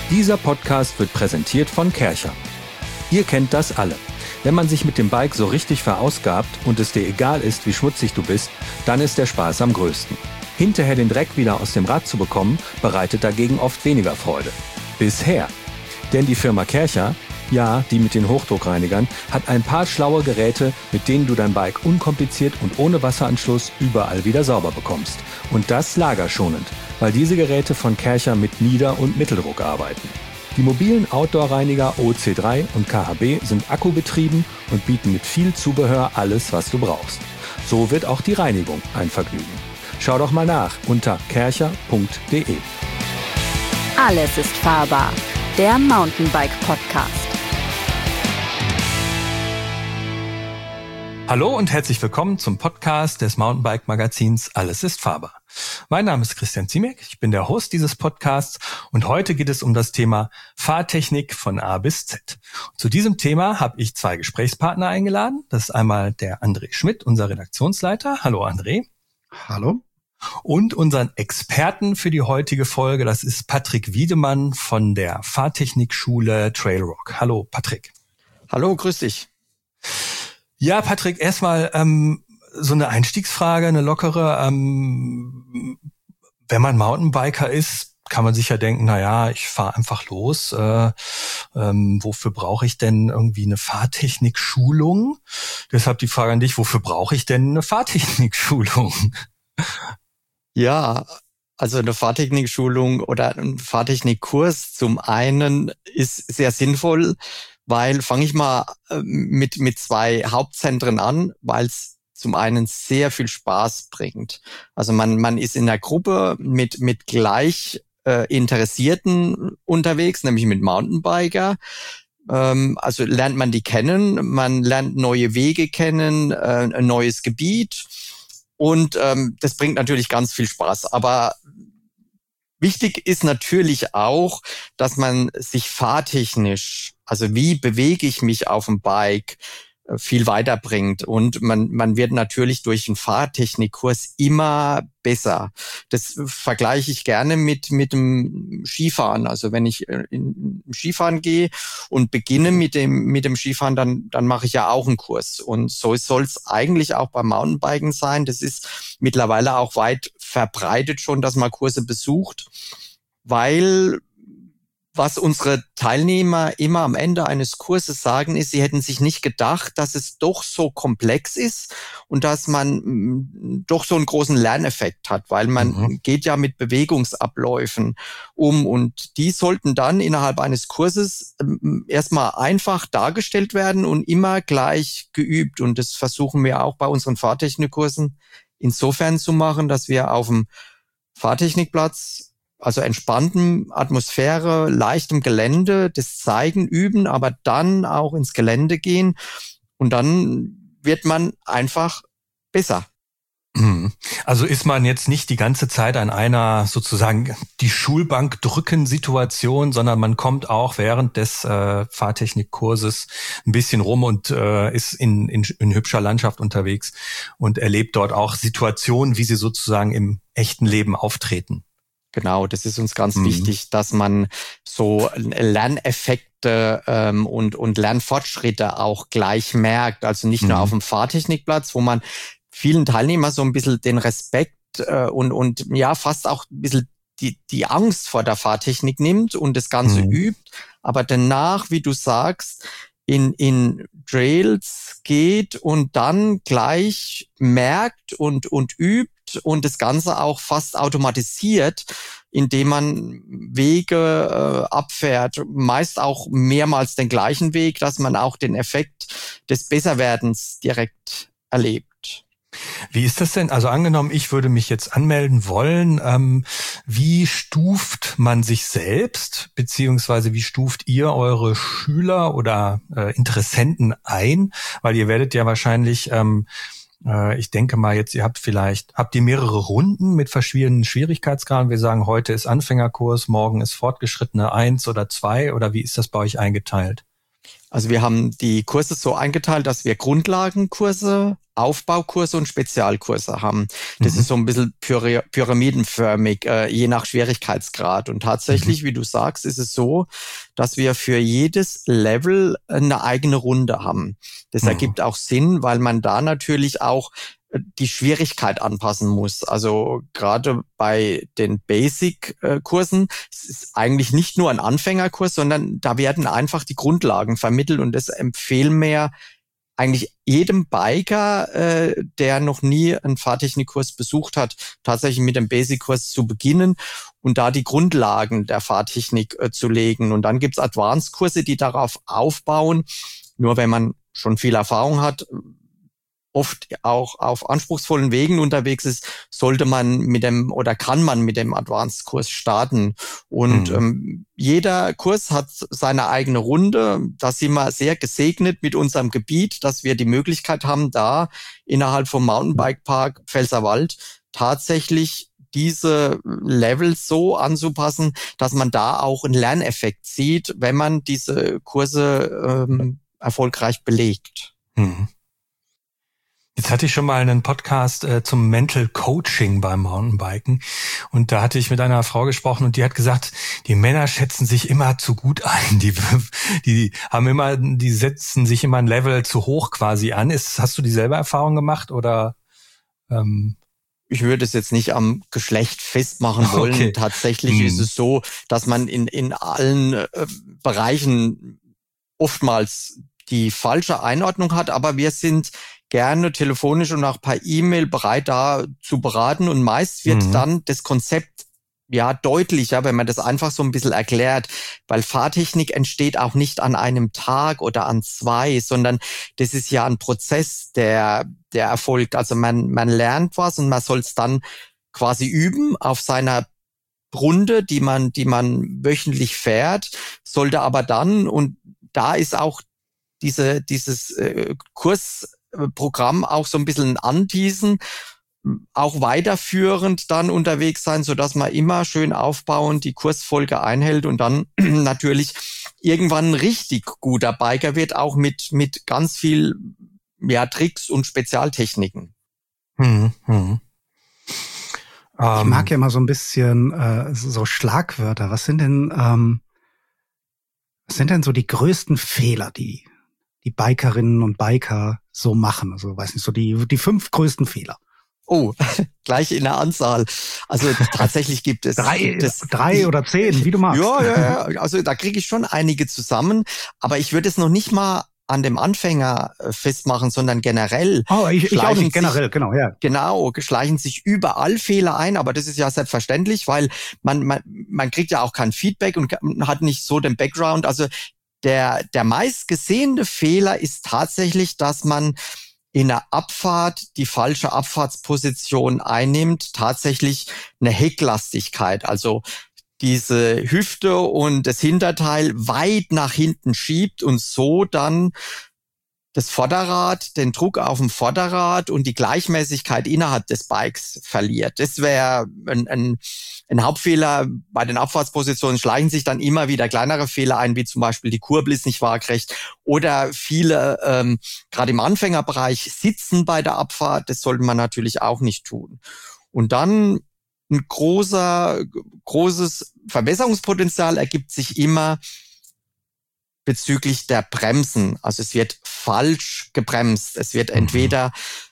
Dieser Podcast wird präsentiert von Kärcher. Ihr kennt das alle. Wenn man sich mit dem Bike so richtig verausgabt und es dir egal ist, wie schmutzig du bist, dann ist der Spaß am größten. Hinterher den Dreck wieder aus dem Rad zu bekommen, bereitet dagegen oft weniger Freude. Bisher. Denn die Firma Kärcher, ja, die mit den Hochdruckreinigern, hat ein paar schlaue Geräte, mit denen du dein Bike unkompliziert und ohne Wasseranschluss überall wieder sauber bekommst. Und das lagerschonend, weil diese Geräte von Kärcher mit Nieder- und Mitteldruck arbeiten. Die mobilen Outdoor-Reiniger OC3 und KHB sind akkubetrieben und bieten mit viel Zubehör alles, was du brauchst. So wird auch die Reinigung ein Vergnügen. Schau doch mal nach unter kärcher.de. Alles ist fahrbar. Der Mountainbike-Podcast. Hallo und herzlich willkommen zum Podcast des Mountainbike-Magazins Alles ist fahrbar. Mein Name ist Christian Ziemek, ich bin der Host dieses Podcasts und heute geht es um das Thema Fahrtechnik von A bis Z. Und zu diesem Thema habe ich zwei Gesprächspartner eingeladen. Das ist einmal der André Schmidt, unser Redaktionsleiter. Hallo André. Hallo. Und unseren Experten für die heutige Folge, das ist Patrick Wiedemann von der Fahrtechnikschule Trailrock. Hallo Patrick. Hallo, grüß dich. Ja, Patrick, erstmal so eine Einstiegsfrage, eine lockere. Wenn man Mountainbiker ist, kann man sich ja denken, naja, ich fahre einfach los. Wofür brauche ich denn irgendwie eine Fahrtechnikschulung? Deshalb die Frage an dich, wofür brauche ich denn eine Fahrtechnikschulung? Ja, also eine Fahrtechnikschulung oder ein Fahrtechnikkurs zum einen ist sehr sinnvoll, weil fange ich mal mit zwei Hauptzentren an, weil es zum einen sehr viel Spaß bringt. Also man ist in der Gruppe mit gleich Interessierten unterwegs, nämlich mit Mountainbiker. Also lernt man die kennen, man lernt neue Wege kennen, ein neues Gebiet und das bringt natürlich ganz viel Spaß. Aber wichtig ist natürlich auch, dass man sich fahrtechnisch, also wie bewege ich mich auf dem Bike, viel weiterbringt. Und man wird natürlich durch einen Fahrtechnikkurs immer besser. Das vergleiche ich gerne mit dem Skifahren. Also wenn ich in Skifahren gehe und beginne mit dem Skifahren, dann mache ich ja auch einen Kurs. Und so soll es eigentlich auch beim Mountainbiken sein. Das ist mittlerweile auch weit verbreitet schon, dass man Kurse besucht, weil was unsere Teilnehmer immer am Ende eines Kurses sagen, ist, sie hätten sich nicht gedacht, dass es doch so komplex ist und dass man doch so einen großen Lerneffekt hat, weil man geht ja mit Bewegungsabläufen um und die sollten dann innerhalb eines Kurses erstmal einfach dargestellt werden und immer gleich geübt. Und das versuchen wir auch bei unseren Fahrtechnikkursen insofern zu machen, dass wir auf dem Fahrtechnikplatz, also entspanntem Atmosphäre, leichtem Gelände, das zeigen, üben, aber dann auch ins Gelände gehen und dann wird man einfach besser. Also ist man jetzt nicht die ganze Zeit an einer sozusagen die Schulbank drücken Situation, sondern man kommt auch während des Fahrtechnikkurses ein bisschen rum und ist in hübscher Landschaft unterwegs und erlebt dort auch Situationen, wie sie sozusagen im echten Leben auftreten. Genau, das ist uns ganz wichtig, dass man so Lerneffekte und Lernfortschritte auch gleich merkt. Also nicht nur auf dem Fahrtechnikplatz, wo man vielen Teilnehmern so ein bisschen den Respekt und ja fast auch ein bisschen die Angst vor der Fahrtechnik nimmt und das Ganze übt. Aber danach, wie du sagst, in Trails geht und dann gleich merkt und übt und das Ganze auch fast automatisiert, indem man Wege abfährt, meist auch mehrmals den gleichen Weg, dass man auch den Effekt des Besserwerdens direkt erlebt. Wie ist das denn? Also angenommen, ich würde mich jetzt anmelden wollen. Wie stuft man sich selbst, beziehungsweise wie stuft ihr eure Schüler oder Interessenten ein? Weil ihr werdet ja wahrscheinlich, ich denke mal jetzt, habt ihr mehrere Runden mit verschiedenen Schwierigkeitsgraden? Wir sagen, heute ist Anfängerkurs, morgen ist Fortgeschrittene 1 oder 2 oder wie ist das bei euch eingeteilt? Also wir haben die Kurse so eingeteilt, dass wir Grundlagenkurse Aufbaukurse und Spezialkurse haben. Das ist so ein bisschen pyramidenförmig, je nach Schwierigkeitsgrad. Und tatsächlich, wie du sagst, ist es so, dass wir für jedes Level eine eigene Runde haben. Das ergibt auch Sinn, weil man da natürlich auch die Schwierigkeit anpassen muss. Also gerade bei den Basic-Kursen, es ist eigentlich nicht nur ein Anfängerkurs, sondern da werden einfach die Grundlagen vermittelt und das empfehlen wir eigentlich jedem Biker, der noch nie einen Fahrtechnikkurs besucht hat, tatsächlich mit dem Basic-Kurs zu beginnen und da die Grundlagen der Fahrtechnik zu legen. Und dann gibt's Advanced-Kurse, die darauf aufbauen. Nur wenn man schon viel Erfahrung hat, oft auch auf anspruchsvollen Wegen unterwegs ist, sollte man kann man mit dem Advanced-Kurs starten. Und jeder Kurs hat seine eigene Runde. Da sind wir sehr gesegnet mit unserem Gebiet, dass wir die Möglichkeit haben, da innerhalb vom Mountainbike-Park Pfälzerwald tatsächlich diese Levels so anzupassen, dass man da auch einen Lerneffekt sieht, wenn man diese Kurse erfolgreich belegt. Jetzt hatte ich schon mal einen Podcast zum Mental Coaching beim Mountainbiken und da hatte ich mit einer Frau gesprochen und die hat gesagt, die Männer schätzen sich immer zu gut ein, die setzen sich immer ein Level zu hoch quasi an. Hast du dieselbe Erfahrung gemacht oder? Ich würde es jetzt nicht am Geschlecht festmachen wollen. Okay. Tatsächlich ist es so, dass man in allen Bereichen oftmals die falsche Einordnung hat, aber wir sind gerne telefonisch und auch per E-Mail bereit, da zu beraten. Und meist wird dann das Konzept deutlicher, wenn man das einfach so ein bisschen erklärt, weil Fahrtechnik entsteht auch nicht an einem Tag oder an 2, sondern das ist ja ein Prozess, der erfolgt. Also man lernt was und man soll es dann quasi üben auf seiner Runde, die man wöchentlich fährt, sollte aber dann, und da ist auch dieses Kursprogramm auch so ein bisschen anteasen, auch weiterführend dann unterwegs sein, so dass man immer schön aufbauend die Kursfolge einhält und dann natürlich irgendwann ein richtig guter Biker wird, auch mit ganz viel Tricks und Spezialtechniken. Ich mag ja immer so ein bisschen so Schlagwörter. Was sind denn so die größten Fehler, die Bikerinnen und Biker so machen? Also, weiß nicht, so die 5 größten Fehler. Oh, gleich in der Anzahl. Also tatsächlich gibt es 3 oder 10, wie du magst. Ja. Also da kriege ich schon einige zusammen, aber ich würde es noch nicht mal an dem Anfänger festmachen, sondern generell. Oh, ich auch nicht, generell, genau, ja. Genau, schleichen sich überall Fehler ein, aber das ist ja selbstverständlich, weil man kriegt ja auch kein Feedback und hat nicht so den Background. Also der meistgesehene Fehler ist tatsächlich, dass man in der Abfahrt die falsche Abfahrtsposition einnimmt, tatsächlich eine Hecklastigkeit, also diese Hüfte und das Hinterteil weit nach hinten schiebt und so dann das Vorderrad, den Druck auf dem Vorderrad und die Gleichmäßigkeit innerhalb des Bikes verliert. Das wäre ein Hauptfehler. Bei den Abfahrtspositionen schleichen sich dann immer wieder kleinere Fehler ein, wie zum Beispiel die Kurbel ist nicht waagrecht oder viele, gerade im Anfängerbereich, sitzen bei der Abfahrt. Das sollte man natürlich auch nicht tun. Und dann ein großes Verbesserungspotenzial ergibt sich immer bezüglich der Bremsen. Also es wird falsch gebremst. Es wird entweder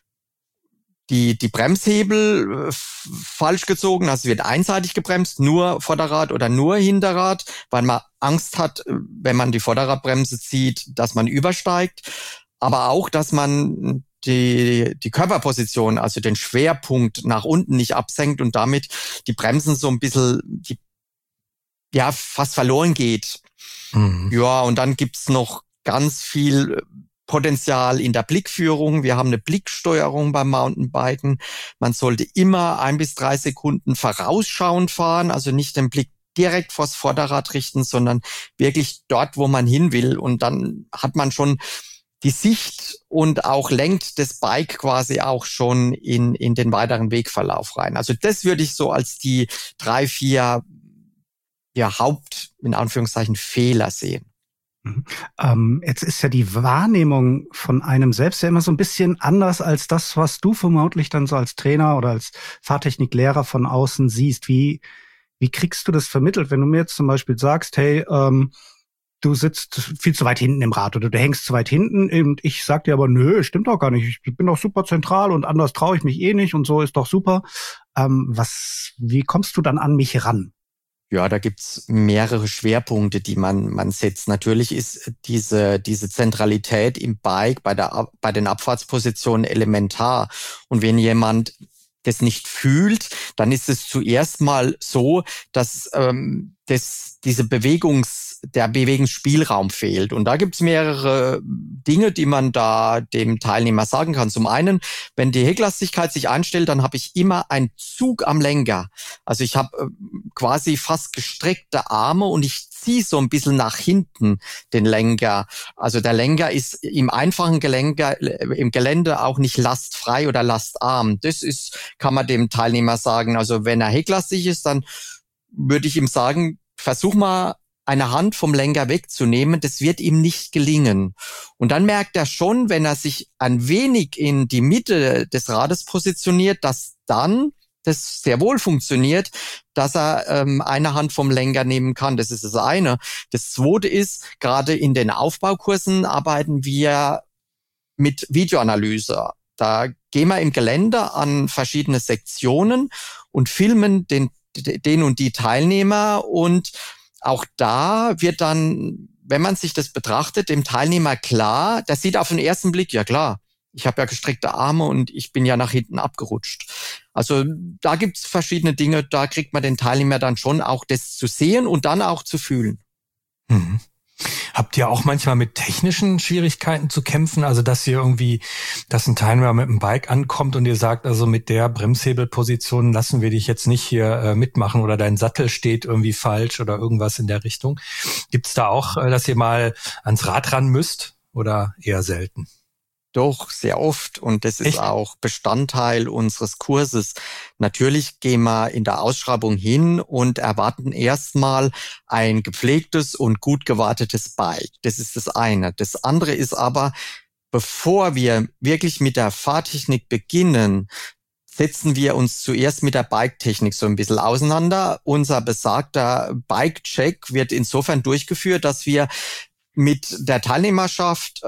die Bremshebel falsch gezogen, also es wird einseitig gebremst, nur Vorderrad oder nur Hinterrad, weil man Angst hat, wenn man die Vorderradbremse zieht, dass man übersteigt. Aber auch, dass man die Körperposition, also den Schwerpunkt nach unten nicht absenkt und damit die Bremsen so ein bisschen fast verloren geht. Ja, und dann gibt's noch ganz viel Potenzial in der Blickführung. Wir haben eine Blicksteuerung beim Mountainbiken. Man sollte immer 1 bis 3 Sekunden vorausschauend fahren, also nicht den Blick direkt vors Vorderrad richten, sondern wirklich dort, wo man hin will. Und dann hat man schon die Sicht und auch lenkt das Bike quasi auch schon in den weiteren Wegverlauf rein. Also das würde ich so als die 3, 4 in Anführungszeichen Fehler sehen. Jetzt ist ja die Wahrnehmung von einem selbst ja immer so ein bisschen anders als das, was du vermutlich dann so als Trainer oder als Fahrtechniklehrer von außen siehst. Wie kriegst du das vermittelt, wenn du mir jetzt zum Beispiel sagst, hey, du sitzt viel zu weit hinten im Rad oder du hängst zu weit hinten und ich sag dir aber, nö, stimmt doch gar nicht, ich bin doch super zentral und anders traue ich mich eh nicht und so ist doch super. Wie kommst du dann an mich ran? Ja, da gibt's mehrere Schwerpunkte, die man setzt. Natürlich ist diese Zentralität im Bike bei den Abfahrtspositionen elementar. Und wenn jemand das nicht fühlt, dann ist es zuerst mal so, dass der Bewegungsspielraum fehlt. Und da gibt's mehrere Dinge, die man da dem Teilnehmer sagen kann. Zum einen, wenn die Hecklastigkeit sich einstellt, dann habe ich immer einen Zug am Lenker. Also ich habe quasi fast gestreckte Arme und ich ziehe so ein bisschen nach hinten den Lenker. Also der Lenker ist im einfachen im Gelände auch nicht lastfrei oder lastarm. Kann man dem Teilnehmer sagen. Also wenn er hecklastig ist, dann würde ich ihm sagen, versuch mal eine Hand vom Lenker wegzunehmen, das wird ihm nicht gelingen. Und dann merkt er schon, wenn er sich ein wenig in die Mitte des Rades positioniert, dass dann das sehr wohl funktioniert, dass er eine Hand vom Lenker nehmen kann. Das ist das eine. Das zweite ist, gerade in den Aufbaukursen arbeiten wir mit Videoanalyse. Da gehen wir im Gelände an verschiedene Sektionen und filmen den und die Teilnehmer, und auch da wird dann, wenn man sich das betrachtet, dem Teilnehmer klar, der sieht auf den ersten Blick, ja klar, ich habe ja gestreckte Arme und ich bin ja nach hinten abgerutscht. Also da gibt's verschiedene Dinge, da kriegt man den Teilnehmer dann schon auch das zu sehen und dann auch zu fühlen. Mhm. Habt ihr auch manchmal mit technischen Schwierigkeiten zu kämpfen? Also dass ein Teilnehmer mit dem Bike ankommt und ihr sagt, also mit der Bremshebelposition lassen wir dich jetzt nicht hier mitmachen oder dein Sattel steht irgendwie falsch oder irgendwas in der Richtung. Gibt's da auch, dass ihr mal ans Rad ran müsst oder eher selten? Doch, sehr oft. Und das ist auch Bestandteil unseres Kurses. Natürlich gehen wir in der Ausschreibung hin und erwarten erstmal ein gepflegtes und gut gewartetes Bike. Das ist das eine. Das andere ist aber, bevor wir wirklich mit der Fahrtechnik beginnen, setzen wir uns zuerst mit der Bike-Technik so ein bisschen auseinander. Unser besagter Bike-Check wird insofern durchgeführt, dass wir mit der Teilnehmerschaft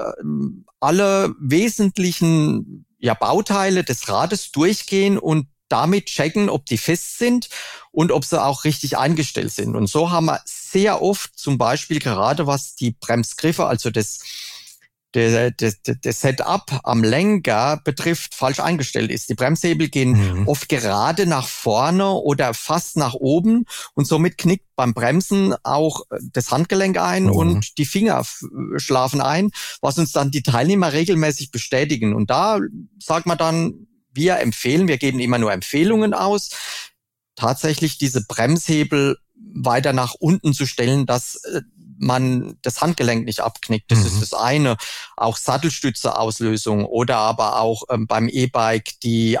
alle wesentlichen Bauteile des Rades durchgehen und damit checken, ob die fest sind und ob sie auch richtig eingestellt sind. Und so haben wir sehr oft zum Beispiel gerade was die Bremsgriffe, also das Setup am Lenker betrifft, falsch eingestellt ist. Die Bremshebel gehen oft gerade nach vorne oder fast nach oben und somit knickt beim Bremsen auch das Handgelenk ein und die Finger schlafen ein, was uns dann die Teilnehmer regelmäßig bestätigen. Und da sagt man dann, wir geben immer nur Empfehlungen aus, tatsächlich diese Bremshebel weiter nach unten zu stellen, dass man das Handgelenk nicht abknickt. Das ist das eine. Auch Sattelstütze-Auslösung oder aber auch beim E-Bike die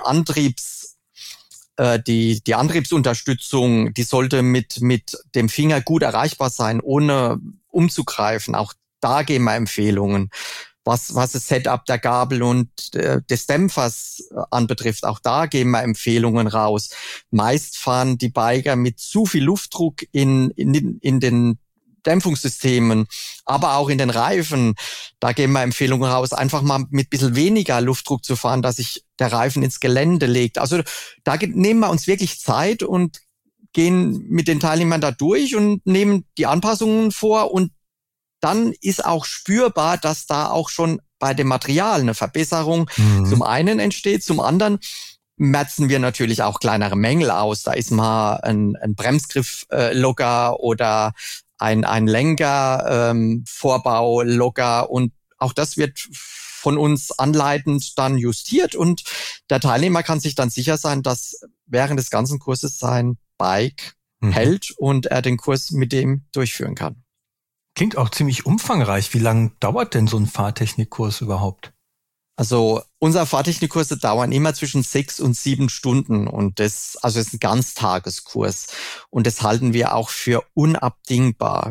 Antriebsunterstützung, die sollte mit dem Finger gut erreichbar sein, ohne umzugreifen. Auch da geben wir Empfehlungen. Was das Setup der Gabel und des Dämpfers anbetrifft, auch da geben wir Empfehlungen raus. Meist fahren die Biker mit zu viel Luftdruck in den Dämpfungssystemen, aber auch in den Reifen. Da geben wir Empfehlungen raus, einfach mal mit ein bisschen weniger Luftdruck zu fahren, dass sich der Reifen ins Gelände legt. Also da nehmen wir uns wirklich Zeit und gehen mit den Teilnehmern da durch und nehmen die Anpassungen vor, und dann ist auch spürbar, dass da auch schon bei dem Material eine Verbesserung zum einen entsteht, zum anderen merzen wir natürlich auch kleinere Mängel aus. Da ist mal ein Bremsgriff locker oder ein Lenker Vorbau locker, und auch das wird von uns anleitend dann justiert, und der Teilnehmer kann sich dann sicher sein, dass während des ganzen Kurses sein Bike hält und er den Kurs mit dem durchführen kann. Klingt auch ziemlich umfangreich. Wie lange dauert denn so ein Fahrtechnikkurs überhaupt? Also unsere Fahrtechnikkurse dauern immer zwischen 6 und 7 Stunden, und das ist ein Ganztageskurs, und das halten wir auch für unabdingbar.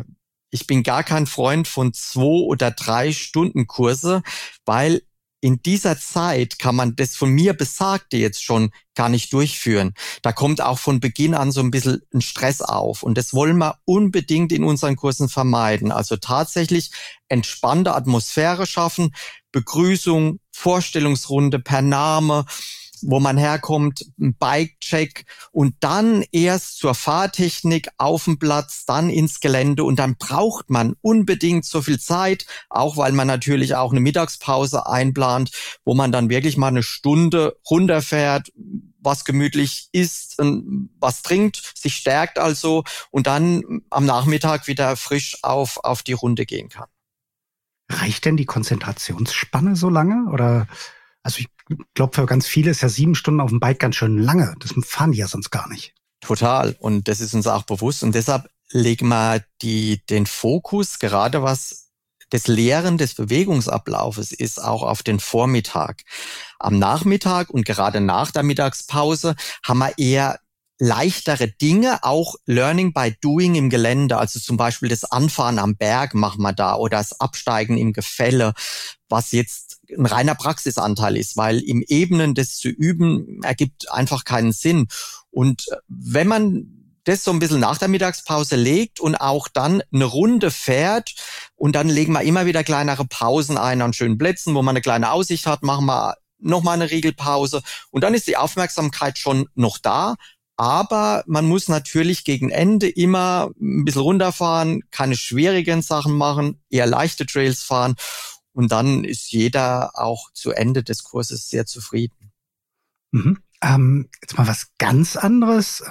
ich bin gar kein Freund von 2 oder 3 Stunden Kurse, weil in dieser Zeit kann man das von mir Besagte jetzt schon gar nicht durchführen. Da kommt auch von Beginn an so ein bisschen ein Stress auf. Und das wollen wir unbedingt in unseren Kursen vermeiden. Also tatsächlich entspannte Atmosphäre schaffen, Begrüßung, Vorstellungsrunde per Name, wo man herkommt, ein Bike-Check und dann erst zur Fahrtechnik auf dem Platz, dann ins Gelände und dann braucht man unbedingt so viel Zeit, auch weil man natürlich auch eine Mittagspause einplant, wo man dann wirklich mal eine Stunde runterfährt, was gemütlich isst, was trinkt, sich stärkt also und dann am Nachmittag wieder frisch auf die Runde gehen kann. Reicht denn die Konzentrationsspanne so lange? Oder, also ich glaube, für ganz viele ist ja 7 Stunden auf dem Bike ganz schön lange. Das fahren die ja sonst gar nicht. Total. Und das ist uns auch bewusst. Und deshalb legen wir den Fokus, gerade was das Lehren des Bewegungsablaufes ist, auch auf den Vormittag. Am Nachmittag und gerade nach der Mittagspause haben wir eher leichtere Dinge, auch Learning by Doing im Gelände, also zum Beispiel das Anfahren am Berg machen wir da oder das Absteigen im Gefälle, was jetzt ein reiner Praxisanteil ist, weil im Ebenen das zu üben ergibt einfach keinen Sinn. Und wenn man das so ein bisschen nach der Mittagspause legt und auch dann eine Runde fährt und dann legen wir immer wieder kleinere Pausen ein an schönen Plätzen, wo man eine kleine Aussicht hat, machen wir nochmal eine Regelpause und dann ist die Aufmerksamkeit schon noch da. Aber man muss natürlich gegen Ende immer ein bisschen runterfahren, keine schwierigen Sachen machen, eher leichte Trails fahren. Und dann ist jeder auch zu Ende des Kurses sehr zufrieden. Mhm. Jetzt mal was ganz anderes.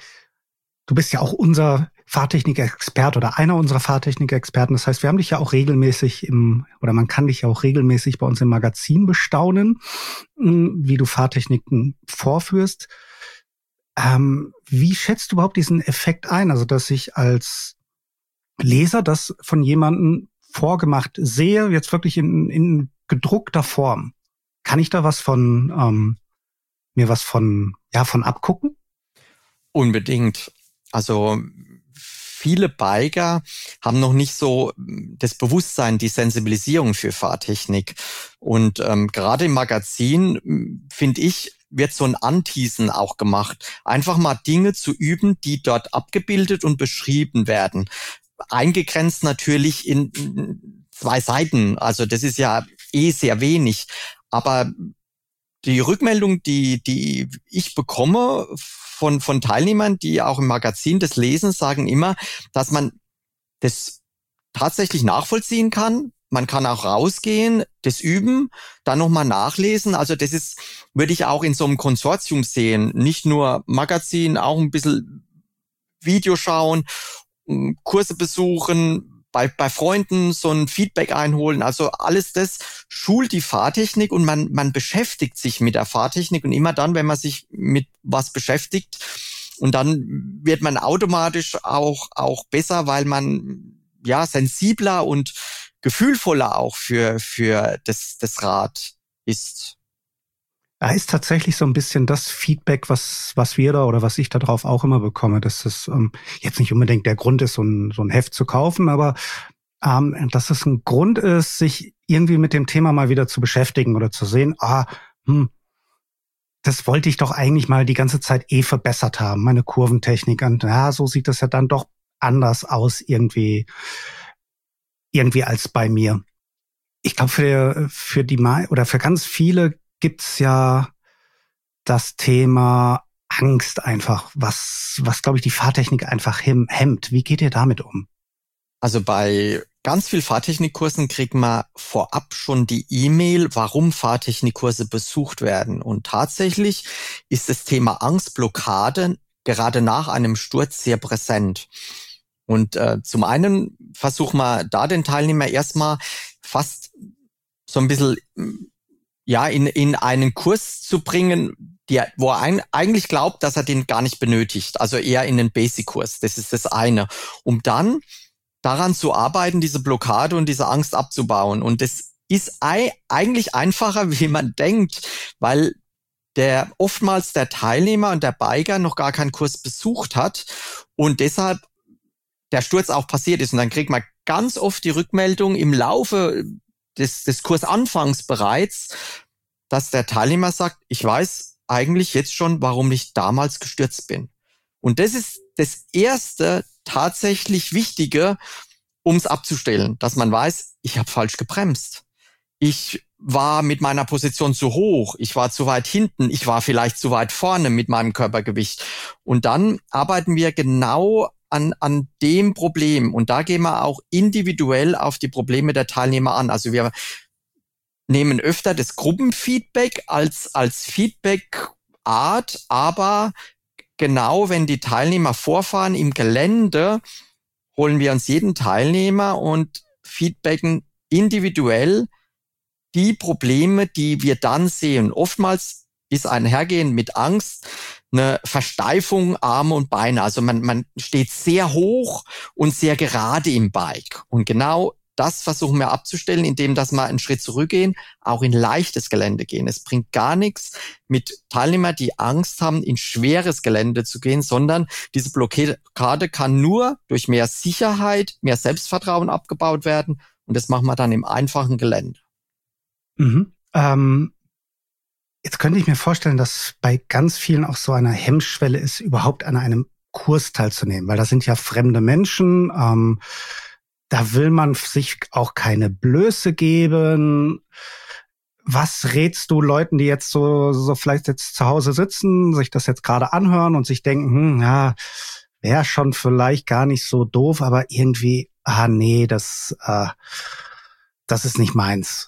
Du bist ja auch unser Fahrtechnik-Experte oder einer unserer Fahrtechnik-Experten. Das heißt, wir haben dich ja auch regelmäßig man kann dich ja auch regelmäßig bei uns im Magazin bestaunen, wie du Fahrtechniken vorführst. Wie schätzt du überhaupt diesen Effekt ein? Also, dass ich als Leser das von jemandem vorgemacht sehe, jetzt wirklich in gedruckter Form. Kann ich da mir was von abgucken? Unbedingt. Also viele Biker haben noch nicht so das Bewusstsein, die Sensibilisierung für Fahrtechnik. Und gerade im Magazin, finde ich, wird so ein Anteasen auch gemacht. Einfach mal Dinge zu üben, die dort abgebildet und beschrieben werden. Eingegrenzt natürlich in 2 Seiten. Also das ist ja sehr wenig. Aber die Rückmeldung, die ich bekomme von Teilnehmern, die auch im Magazin das lesen, sagen immer, dass man das tatsächlich nachvollziehen kann. Man kann auch rausgehen, das üben, dann nochmal nachlesen. Also das würde ich auch in so einem Konsortium sehen. Nicht nur Magazin, auch ein bisschen Video schauen, Kurse besuchen, bei Freunden so ein Feedback einholen. Also alles das schult die Fahrtechnik und man beschäftigt sich mit der Fahrtechnik. Und immer dann, wenn man sich mit was beschäftigt, und dann wird man automatisch auch besser, weil man sensibler und gefühlvoller auch für das Rad ist. Da ist tatsächlich so ein bisschen das Feedback, was wir da oder was ich da drauf auch immer bekomme, dass das jetzt nicht unbedingt der Grund ist, so ein Heft zu kaufen, aber dass es ein Grund ist, sich irgendwie mit dem Thema mal wieder zu beschäftigen oder zu sehen, das wollte ich doch eigentlich mal die ganze Zeit verbessert haben, meine Kurventechnik. Und so sieht das ja dann doch anders aus irgendwie als bei mir. Ich glaube, für ganz viele gibt's ja das Thema Angst einfach, was glaube ich die Fahrtechnik einfach hemmt. Wie geht ihr damit um? Also bei ganz viel Fahrtechnikkursen kriegt man vorab schon die E-Mail, warum Fahrtechnikkurse besucht werden. Und tatsächlich ist das Thema Angstblockade gerade nach einem Sturz sehr präsent. Und zum einen versuchen wir da den Teilnehmer erstmal fast so ein bisschen in einen Kurs zu bringen, wo er eigentlich glaubt, dass er den gar nicht benötigt. Also eher in den Basic-Kurs. Das ist das eine. Um dann daran zu arbeiten, diese Blockade und diese Angst abzubauen. Und das ist eigentlich einfacher, wie man denkt, weil oftmals der Teilnehmer und der Biker noch gar keinen Kurs besucht hat und deshalb der Sturz auch passiert ist. Und dann kriegt man ganz oft die Rückmeldung im Laufe des Kursanfangs bereits, dass der Teilnehmer sagt, ich weiß eigentlich jetzt schon, warum ich damals gestürzt bin. Und das ist das erste tatsächlich Wichtige, um es abzustellen, dass man weiß, ich habe falsch gebremst. Ich war mit meiner Position zu hoch, ich war zu weit hinten, ich war vielleicht zu weit vorne mit meinem Körpergewicht. Und dann arbeiten wir genau an dem Problem. Und da gehen wir auch individuell auf die Probleme der Teilnehmer an. Also wir nehmen öfter das Gruppenfeedback als Feedback-Art, aber genau wenn die Teilnehmer vorfahren im Gelände, holen wir uns jeden Teilnehmer und feedbacken individuell die Probleme, die wir dann sehen. Oftmals ist einhergehend mit Angst eine Versteifung Arme und Beine. Also man steht sehr hoch und sehr gerade im Bike. Und genau das versuchen wir abzustellen, indem dass wir einen Schritt zurückgehen, auch in leichtes Gelände gehen. Es bringt gar nichts mit Teilnehmern, die Angst haben, in schweres Gelände zu gehen, sondern diese Blockade kann nur durch mehr Sicherheit, mehr Selbstvertrauen abgebaut werden. Und das machen wir dann im einfachen Gelände. Mhm. Jetzt könnte ich mir vorstellen, dass bei ganz vielen auch so eine Hemmschwelle ist, überhaupt an einem Kurs teilzunehmen, weil das sind ja fremde Menschen. Da will man sich auch keine Blöße geben. Was rätst du Leuten, die jetzt so vielleicht jetzt zu Hause sitzen, sich das jetzt gerade anhören und sich denken, ja, wäre schon vielleicht gar nicht so doof, aber irgendwie, nee, das ist nicht meins.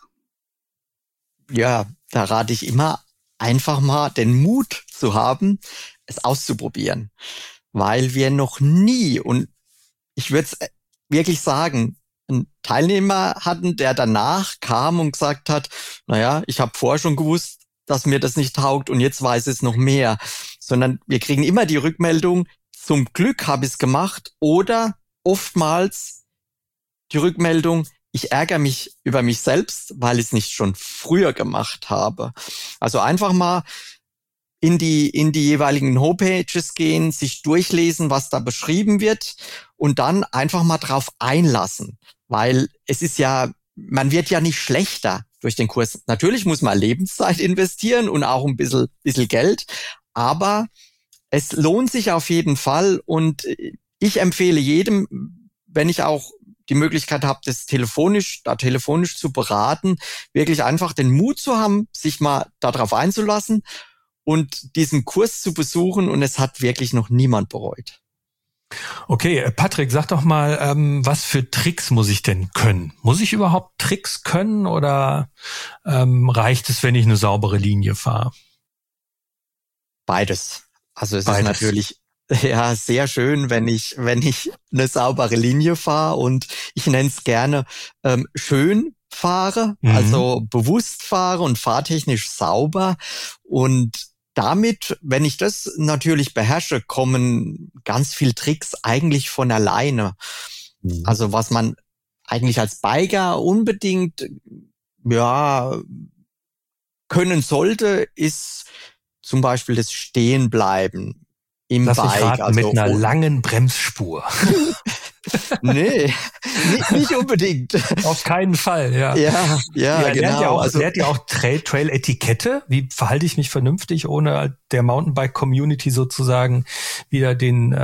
Ja, da rate ich immer, einfach mal den Mut zu haben, es auszuprobieren. Weil wir noch nie, und ich würde es wirklich sagen, einen Teilnehmer hatten, der danach kam und gesagt hat, naja, ich habe vorher schon gewusst, dass mir das nicht taugt und jetzt weiß es noch mehr. Sondern wir kriegen immer die Rückmeldung, zum Glück habe ich es gemacht, oder oftmals die Rückmeldung, ich ärgere mich über mich selbst, weil ich es nicht schon früher gemacht habe. Also einfach mal in die jeweiligen Homepages gehen, sich durchlesen, was da beschrieben wird und dann einfach mal drauf einlassen. Weil es ist ja, man wird ja nicht schlechter durch den Kurs. Natürlich muss man Lebenszeit investieren und auch ein bisschen Geld, aber es lohnt sich auf jeden Fall und ich empfehle jedem, wenn ich auch die Möglichkeit habe, das telefonisch zu beraten, wirklich einfach den Mut zu haben, sich mal darauf einzulassen und diesen Kurs zu besuchen, und es hat wirklich noch niemand bereut. Okay, Patrick, sag doch mal, was für Tricks muss ich denn können? Muss ich überhaupt Tricks können oder reicht es, wenn ich eine saubere Linie fahre? Beides. Also es ist natürlich ja sehr schön, wenn ich eine saubere Linie fahre, und ich nenne es gerne schön fahre, also bewusst fahre und fahrtechnisch sauber. Und damit, wenn ich das natürlich beherrsche, kommen ganz viel Tricks eigentlich von alleine. Also was man eigentlich als Biker unbedingt können sollte, ist zum Beispiel das Stehenbleiben im Lass Bike. mich raten, also mit einer langen Bremsspur. Nee, nicht unbedingt. Auf keinen Fall, ja. Ja, genau. Lernt ihr auch Trail-Etikette? Wie verhalte ich mich vernünftig, ohne der Mountainbike-Community sozusagen wieder den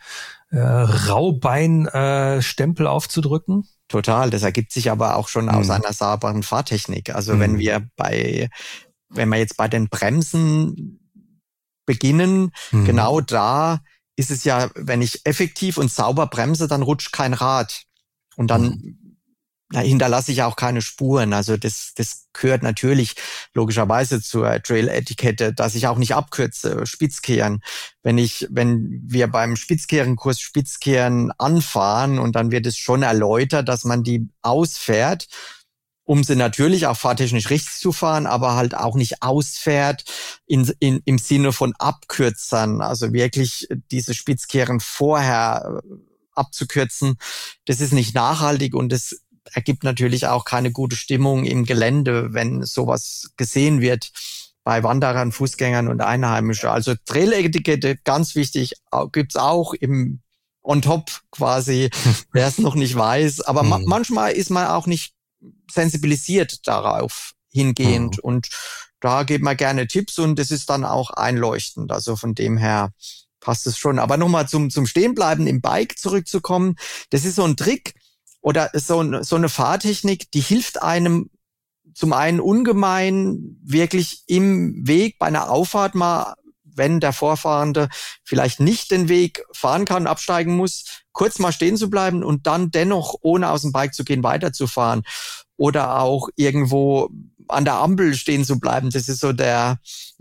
Raubein-Stempel aufzudrücken? Total, das ergibt sich aber auch schon aus einer sauberen Fahrtechnik. Also wenn wir jetzt bei den Bremsen beginnen, genau da ist es ja, wenn ich effektiv und sauber bremse, dann rutscht kein Rad. Und dann hinterlasse ich auch keine Spuren. Also das gehört natürlich logischerweise zur Trail-Etikette, dass ich auch nicht abkürze, Spitzkehren. Wenn wir beim Spitzkehrenkurs Spitzkehren anfahren, und dann wird es schon erläutert, dass man die ausfährt, um sie natürlich auch fahrtechnisch richtig zu fahren, aber halt auch nicht ausfährt im Sinne von Abkürzern. Also wirklich diese Spitzkehren vorher abzukürzen, das ist nicht nachhaltig, und das ergibt natürlich auch keine gute Stimmung im Gelände, wenn sowas gesehen wird bei Wanderern, Fußgängern und Einheimischen. Also Trail-Etikette, ganz wichtig, gibt's auch im on top quasi, wer es noch nicht weiß. Aber manchmal ist man auch nicht sensibilisiert darauf hingehend. Und da gibt man gerne Tipps und das ist dann auch einleuchtend. Also von dem her passt es schon. Aber nochmal zum Stehenbleiben im Bike zurückzukommen. Das ist so ein Trick oder so eine Fahrtechnik, die hilft einem zum einen ungemein wirklich im Weg bei einer Auffahrt mal, wenn der Vorfahrende vielleicht nicht den Weg fahren kann, absteigen muss, kurz mal stehen zu bleiben und dann dennoch, ohne aus dem Bike zu gehen, weiterzufahren. Oder auch irgendwo an der Ampel stehen zu bleiben. Das ist so das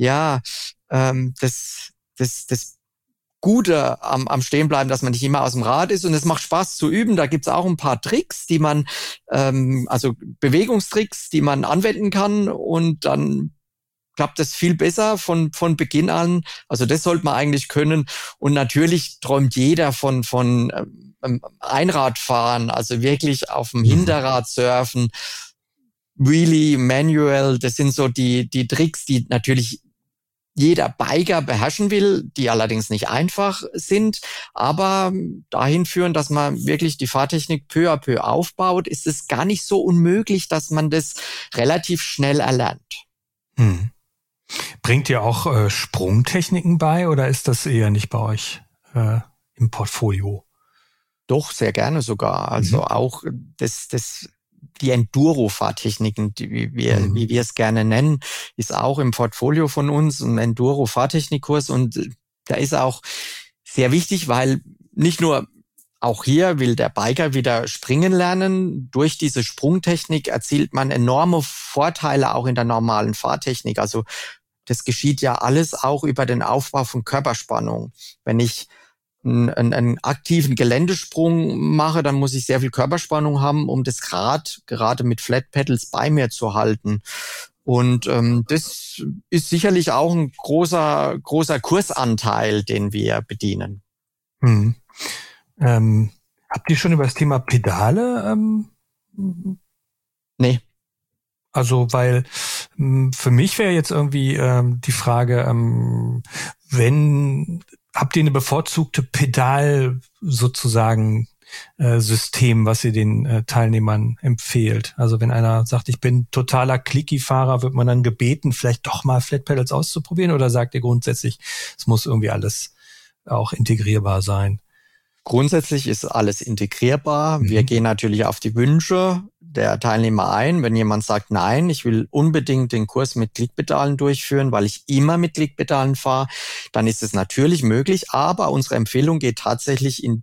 Gute am Stehenbleiben, dass man nicht immer aus dem Rad ist. Und es macht Spaß zu üben. Da gibt's auch ein paar Tricks, die man, also Bewegungstricks, die man anwenden kann. Und dann klappt es viel besser von Beginn an. Also das sollte man eigentlich können. Und natürlich träumt jeder von Einradfahren, also wirklich auf dem Hinterrad surfen, Wheelie, Manual. Das sind so die Tricks, die natürlich jeder Biker beherrschen will, die allerdings nicht einfach sind, aber dahin führen, dass man wirklich die Fahrtechnik peu à peu aufbaut, ist es gar nicht so unmöglich, dass man das relativ schnell erlernt. Bringt ihr auch Sprungtechniken bei oder ist das eher nicht bei euch im Portfolio? Doch, sehr gerne sogar. Also auch die Enduro-Fahrtechniken, wie wir es gerne nennen, ist auch im Portfolio von uns ein Enduro-Fahrtechnikkurs und da ist auch sehr wichtig, weil nicht nur auch hier will der Biker wieder springen lernen. Durch diese Sprungtechnik erzielt man enorme Vorteile auch in der normalen Fahrtechnik. Also das geschieht ja alles auch über den Aufbau von Körperspannung. Wenn ich einen aktiven Geländesprung mache, dann muss ich sehr viel Körperspannung haben, um das Rad gerade mit Flat Pedals bei mir zu halten. Und das ist sicherlich auch ein großer Kursanteil, den wir bedienen. Habt ihr schon über das Thema Pedale? Nee. Also, weil für mich wäre jetzt irgendwie die Frage, habt ihr eine bevorzugte Pedal sozusagen System, was ihr den Teilnehmern empfehlt? Also wenn einer sagt, ich bin totaler Clicky-Fahrer, wird man dann gebeten, vielleicht doch mal Flat Pedals auszuprobieren oder sagt ihr grundsätzlich, es muss irgendwie alles auch integrierbar sein? Grundsätzlich ist alles integrierbar. Wir gehen natürlich auf die Wünsche der Teilnehmer ein. Wenn jemand sagt, nein, ich will unbedingt den Kurs mit Klickpedalen durchführen, weil ich immer mit Klickpedalen fahre, dann ist es natürlich möglich. Aber unsere Empfehlung geht tatsächlich in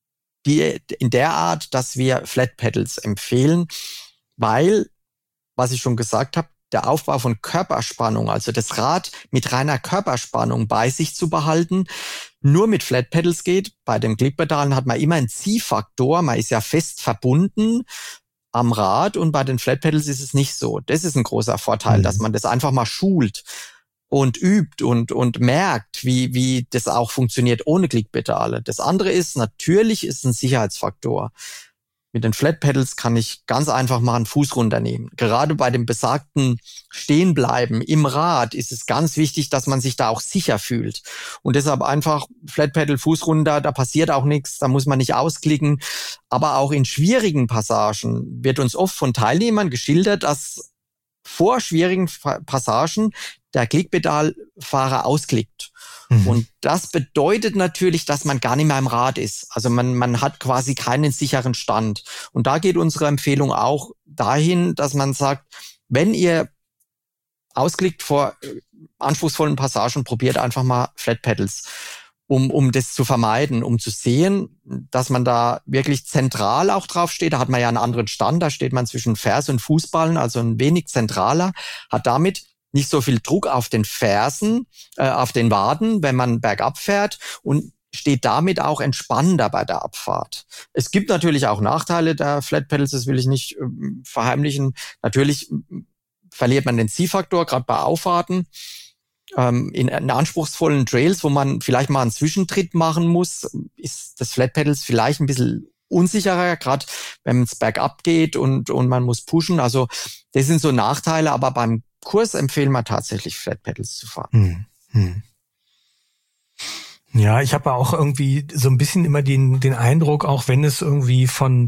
der Art, dass wir Flat Pedals empfehlen, weil, was ich schon gesagt habe, der Aufbau von Körperspannung, also das Rad mit reiner Körperspannung bei sich zu behalten, nur mit Flat Pedals geht. Bei den Klickpedalen hat man immer einen Ziehfaktor, man ist ja fest verbunden am Rad und bei den Flat Pedals ist es nicht so. Das ist ein großer Vorteil, dass man das einfach mal schult und übt und merkt, wie das auch funktioniert ohne Klickpedale. Das andere ist, natürlich ist ein Sicherheitsfaktor. Mit den Flat Pedals kann ich ganz einfach mal einen Fuß runternehmen. Gerade bei dem besagten Stehenbleiben im Rad ist es ganz wichtig, dass man sich da auch sicher fühlt. Und deshalb einfach Flat Pedal, Fuß runter, da passiert auch nichts, da muss man nicht ausklicken. Aber auch in schwierigen Passagen wird uns oft von Teilnehmern geschildert, dass vor schwierigen Passagen der Klickpedalfahrer ausklickt. Und das bedeutet natürlich, dass man gar nicht mehr im Rad ist. Also man hat quasi keinen sicheren Stand. Und da geht unsere Empfehlung auch dahin, dass man sagt, wenn ihr ausklickt vor anspruchsvollen Passagen, probiert einfach mal Flat Pedals, um das zu vermeiden, um zu sehen, dass man da wirklich zentral auch drauf steht. Da hat man ja einen anderen Stand, da steht man zwischen Ferse und Fußballen, also ein wenig zentraler, hat damit nicht so viel Druck auf den Fersen, auf den Waden, wenn man bergab fährt und steht damit auch entspannender bei der Abfahrt. Es gibt natürlich auch Nachteile der Flat Pedals, das will ich nicht verheimlichen. Natürlich verliert man den Ziehfaktor, gerade bei Auffahrten. In anspruchsvollen Trails, wo man vielleicht mal einen Zwischentritt machen muss, ist das Flat Pedals vielleicht ein bisschen unsicherer, gerade wenn es bergab geht und man muss pushen. Also das sind so Nachteile, aber beim Kurs empfehlen wir tatsächlich Flat Pedals zu fahren. Ja, ich habe auch irgendwie so ein bisschen immer den Eindruck, auch wenn es irgendwie von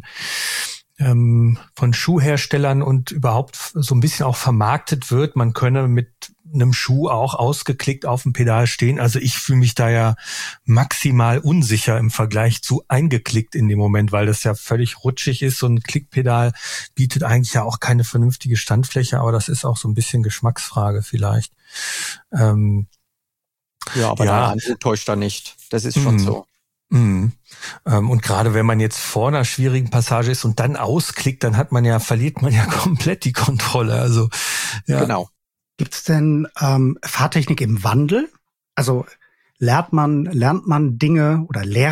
Schuhherstellern und überhaupt so ein bisschen auch vermarktet wird, man könne mit einem Schuh auch ausgeklickt auf dem Pedal stehen. Also ich fühle mich da ja maximal unsicher im Vergleich zu eingeklickt in dem Moment, weil das ja völlig rutschig ist. So ein Klickpedal bietet eigentlich ja auch keine vernünftige Standfläche, aber das ist auch so ein bisschen Geschmacksfrage vielleicht. Ja, aber der Eindruck täuscht da nicht. Das ist schon so. Und gerade wenn man jetzt vor einer schwierigen Passage ist und dann ausklickt, dann verliert man ja komplett die Kontrolle. Also ja. Genau. Gibt's denn Fahrtechnik im Wandel? Also lehrt man Dinge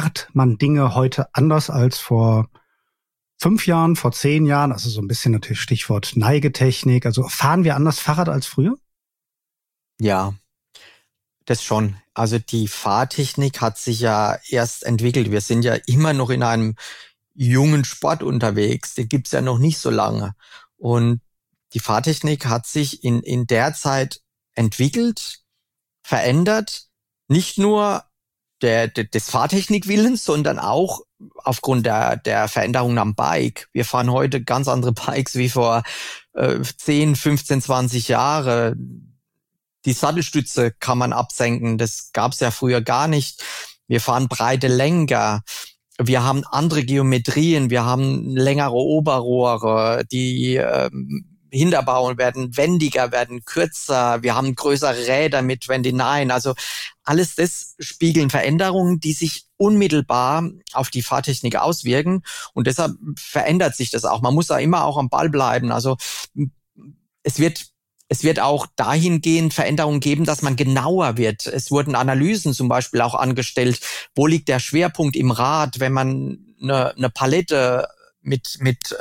heute anders als vor 5 Jahren, vor 10 Jahren? Also so ein bisschen natürlich Stichwort Neigetechnik. Also fahren wir anders Fahrrad als früher? Ja, das schon. Also die Fahrtechnik hat sich ja erst entwickelt. Wir sind ja immer noch in einem jungen Sport unterwegs. Den gibt's ja noch nicht so lange. Und die Fahrtechnik hat sich in der Zeit entwickelt, verändert, nicht nur des Fahrtechnikwillens, sondern auch aufgrund der Veränderungen am Bike. Wir fahren heute ganz andere Bikes wie vor 10, 15, 20 Jahre. Die Sattelstütze kann man absenken, das gab's ja früher gar nicht. Wir fahren breite Lenker. Wir haben andere Geometrien, wir haben längere Oberrohre, die Hinterbauen werden wendiger, werden kürzer, wir haben größere Räder mit 29, also alles das spiegeln Veränderungen, die sich unmittelbar auf die Fahrtechnik auswirken und deshalb verändert sich das auch. Man muss da immer auch am Ball bleiben, also es wird auch dahingehend Veränderungen geben, dass man genauer wird. Es wurden Analysen zum Beispiel auch angestellt, wo liegt der Schwerpunkt im Rad, wenn man eine Palette mit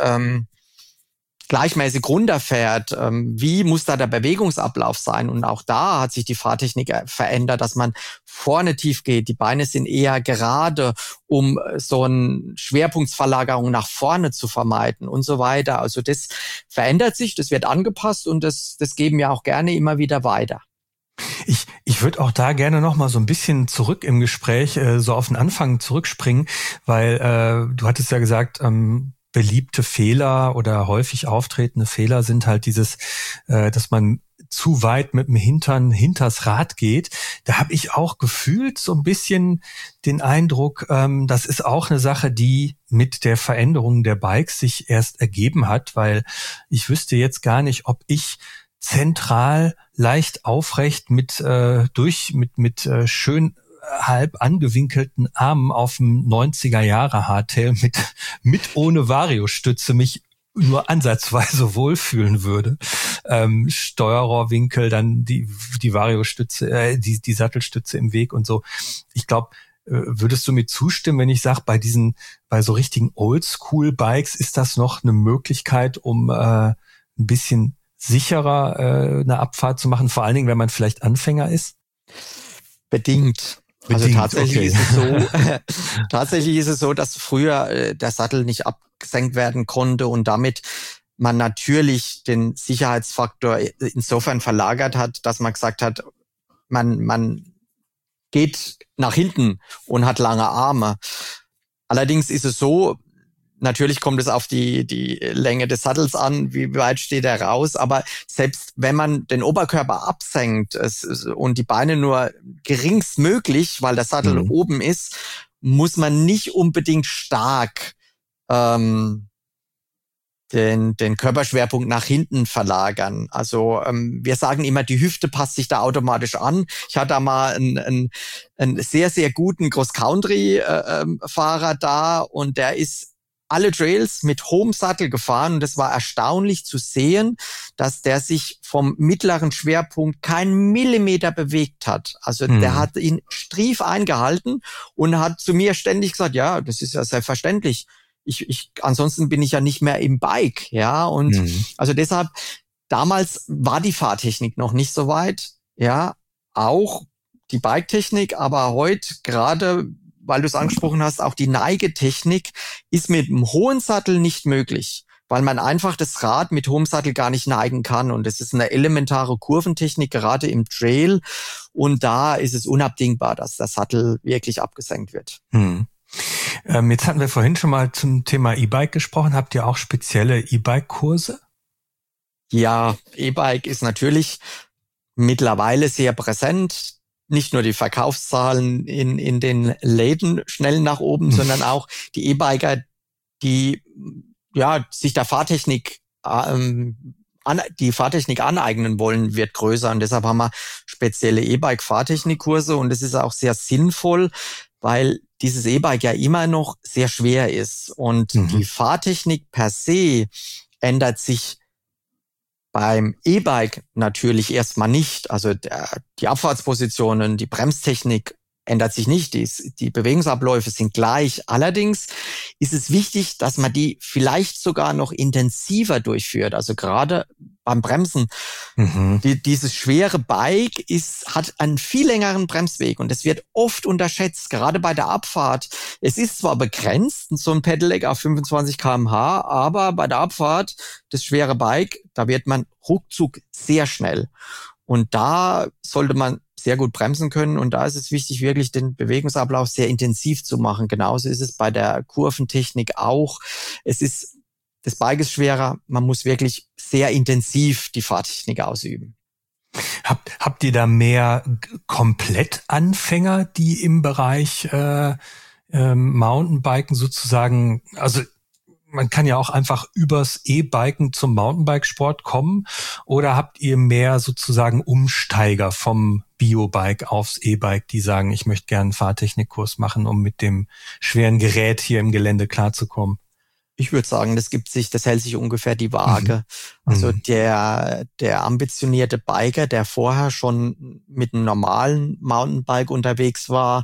gleichmäßig runterfährt, wie muss da der Bewegungsablauf sein? Und auch da hat sich die Fahrtechnik verändert, dass man vorne tief geht. Die Beine sind eher gerade, um so eine Schwerpunktsverlagerung nach vorne zu vermeiden und so weiter. Also das verändert sich, das wird angepasst und das geben wir auch gerne immer wieder weiter. Ich würde auch da gerne noch mal so ein bisschen zurück im Gespräch, so auf den Anfang zurückspringen, weil du hattest ja gesagt, beliebte Fehler oder häufig auftretende Fehler sind halt dieses, dass man zu weit mit dem Hintern hinters Rad geht. Da habe ich auch gefühlt so ein bisschen den Eindruck, das ist auch eine Sache, die mit der Veränderung der Bikes sich erst ergeben hat, weil ich wüsste jetzt gar nicht, ob ich zentral leicht aufrecht mit schön halb angewinkelten Armen auf dem 90er Jahre Hardtail mit ohne Variostütze mich nur ansatzweise wohlfühlen würde. Steuerrohrwinkel, dann die Variostütze, die Sattelstütze im Weg und so. Ich glaube, würdest du mir zustimmen, wenn ich sage, bei so richtigen Oldschool-Bikes ist das noch eine Möglichkeit, um ein bisschen sicherer eine Abfahrt zu machen, vor allen Dingen, wenn man vielleicht Anfänger ist? Bedingt. Also tatsächlich ist es so, dass früher der Sattel nicht abgesenkt werden konnte und damit man natürlich den Sicherheitsfaktor insofern verlagert hat, dass man gesagt hat, man geht nach hinten und hat lange Arme. Allerdings ist es so, natürlich kommt es auf die Länge des Sattels an, wie weit steht er raus, aber selbst wenn man den Oberkörper absenkt und die Beine nur geringstmöglich, weil der Sattel oben ist, muss man nicht unbedingt stark den Körperschwerpunkt nach hinten verlagern. Also wir sagen immer, die Hüfte passt sich da automatisch an. Ich hatte da mal einen sehr, sehr guten Cross-Country-Fahrer da und der ist alle Trails mit hohem Sattel gefahren und es war erstaunlich zu sehen, dass der sich vom mittleren Schwerpunkt keinen Millimeter bewegt hat. Also der hat ihn strief eingehalten und hat zu mir ständig gesagt, ja, das ist ja selbstverständlich. Ansonsten bin ich ja nicht mehr im Bike, ja, und also deshalb, damals war die Fahrtechnik noch nicht so weit, ja, auch die Bike-Technik, aber heute gerade, weil du es angesprochen hast, auch die Neigetechnik ist mit einem hohen Sattel nicht möglich. weil man einfach das Rad mit hohem Sattel gar nicht neigen kann. Und es ist eine elementare Kurventechnik, gerade im Trail. Und da ist es unabdingbar, dass der Sattel wirklich abgesenkt wird. Jetzt hatten wir vorhin schon mal zum Thema E-Bike gesprochen. Habt ihr auch spezielle E-Bike-Kurse? Ja, E-Bike ist natürlich mittlerweile sehr präsent. Nicht nur die Verkaufszahlen in den Läden schnell nach oben, sondern auch die E-Biker, die sich der Fahrtechnik die Fahrtechnik aneignen wollen, wird größer. Und deshalb haben wir spezielle E-Bike-Fahrtechnikkurse. Und es ist auch sehr sinnvoll, weil dieses E-Bike ja immer noch sehr schwer ist. Und die Fahrtechnik per se ändert sich beim E-Bike natürlich erstmal nicht. Also die Abfahrtspositionen, die Bremstechnik ändert sich nicht. Die Bewegungsabläufe sind gleich. Allerdings ist es wichtig, dass man die vielleicht sogar noch intensiver durchführt. Also gerade beim Bremsen. Dieses schwere Bike hat einen viel längeren Bremsweg und das wird oft unterschätzt, gerade bei der Abfahrt. Es ist zwar begrenzt, so ein Pedelec auf 25 km/h, aber bei der Abfahrt, das schwere Bike, da wird man ruckzuck sehr schnell. Und da sollte man sehr gut bremsen können. Und da ist es wichtig, wirklich den Bewegungsablauf sehr intensiv zu machen. Genauso ist es bei der Kurventechnik auch. Das Bike ist schwerer. Man muss wirklich sehr intensiv die Fahrtechnik ausüben. Habt ihr da mehr Komplettanfänger, die im Bereich Mountainbiken sozusagen, also man kann ja auch einfach übers E-Biken zum Mountainbikesport kommen, oder habt ihr mehr sozusagen Umsteiger vom Biobike aufs E-Bike, die sagen, ich möchte gerne einen Fahrtechnikkurs machen, um mit dem schweren Gerät hier im Gelände klarzukommen? Ich würde sagen, das hält sich ungefähr die Waage. Also der ambitionierte Biker, der vorher schon mit einem normalen Mountainbike unterwegs war,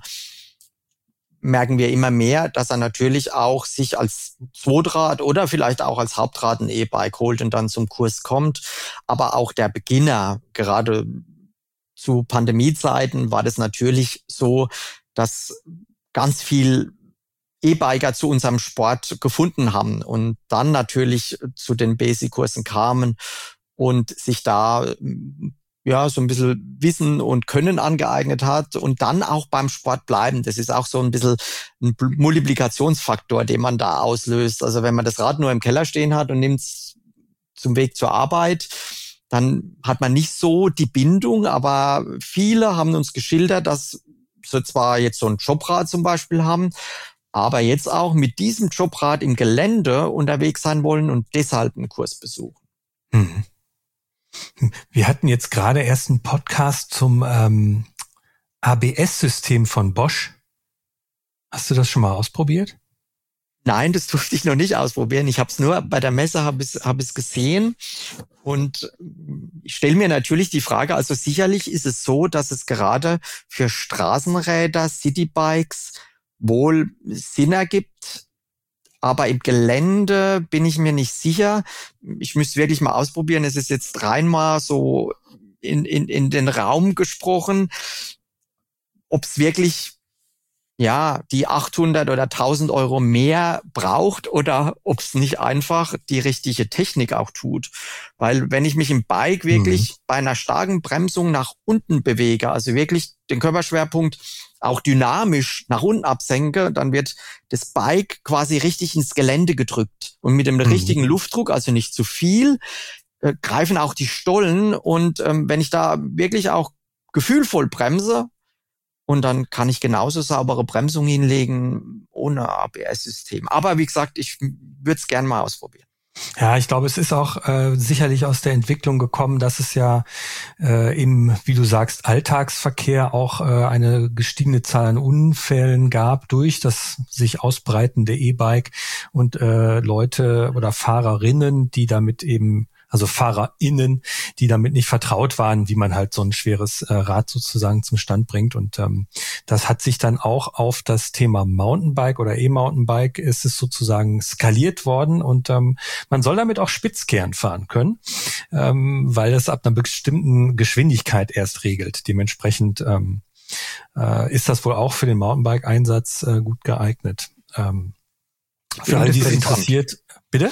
merken wir immer mehr, dass er natürlich auch sich als Zweitrad oder vielleicht auch als Hauptrad ein E-Bike holt und dann zum Kurs kommt. Aber auch der Beginner, gerade zu Pandemiezeiten, war das natürlich so, dass ganz viel E-Biker zu unserem Sport gefunden haben und dann natürlich zu den Basic-Kursen kamen und sich da so ein bisschen Wissen und Können angeeignet hat und dann auch beim Sport bleiben. Das ist auch so ein bisschen ein Multiplikationsfaktor, den man da auslöst. Also wenn man das Rad nur im Keller stehen hat und nimmt es zum Weg zur Arbeit, dann hat man nicht so die Bindung, aber viele haben uns geschildert, dass sie zwar jetzt so ein Jobrad zum Beispiel haben, aber jetzt auch mit diesem Jobrad im Gelände unterwegs sein wollen und deshalb einen Kurs besuchen. Wir hatten jetzt gerade erst einen Podcast zum ABS-System von Bosch. Hast du das schon mal ausprobiert? Nein, das durfte ich noch nicht ausprobieren. Ich habe es nur bei der Messe hab es gesehen und ich stelle mir natürlich die Frage, also sicherlich ist es so, dass es gerade für Straßenräder, Citybikes wohl Sinn ergibt, aber im Gelände bin ich mir nicht sicher. Ich müsste wirklich mal ausprobieren. Es ist jetzt rein mal so in den Raum gesprochen, ob es wirklich die 800 oder 1000 Euro mehr braucht oder ob es nicht einfach die richtige Technik auch tut. Weil wenn ich mich im Bike wirklich bei einer starken Bremsung nach unten bewege, also wirklich den Körperschwerpunkt auch dynamisch nach unten absenke, dann wird das Bike quasi richtig ins Gelände gedrückt. Und mit dem richtigen Luftdruck, also nicht zu viel, greifen auch die Stollen. Und wenn ich da wirklich auch gefühlvoll bremse, und dann kann ich genauso saubere Bremsung hinlegen ohne ABS-System. Aber wie gesagt, ich würde es gerne mal ausprobieren. Ja, ich glaube, es ist auch sicherlich aus der Entwicklung gekommen, dass es ja im, wie du sagst, Alltagsverkehr auch eine gestiegene Zahl an Unfällen gab durch das sich ausbreitende E-Bike und Leute oder Fahrerinnen, die damit eben, also FahrerInnen, die damit nicht vertraut waren, wie man halt so ein schweres Rad sozusagen zum Stand bringt. Und das hat sich dann auch auf das Thema Mountainbike oder E-Mountainbike ist es sozusagen skaliert worden. Und man soll damit auch Spitzkehren fahren können, weil das ab einer bestimmten Geschwindigkeit erst regelt. Dementsprechend ist das wohl auch für den Mountainbike-Einsatz gut geeignet. Für alle, die es interessiert. Bitte?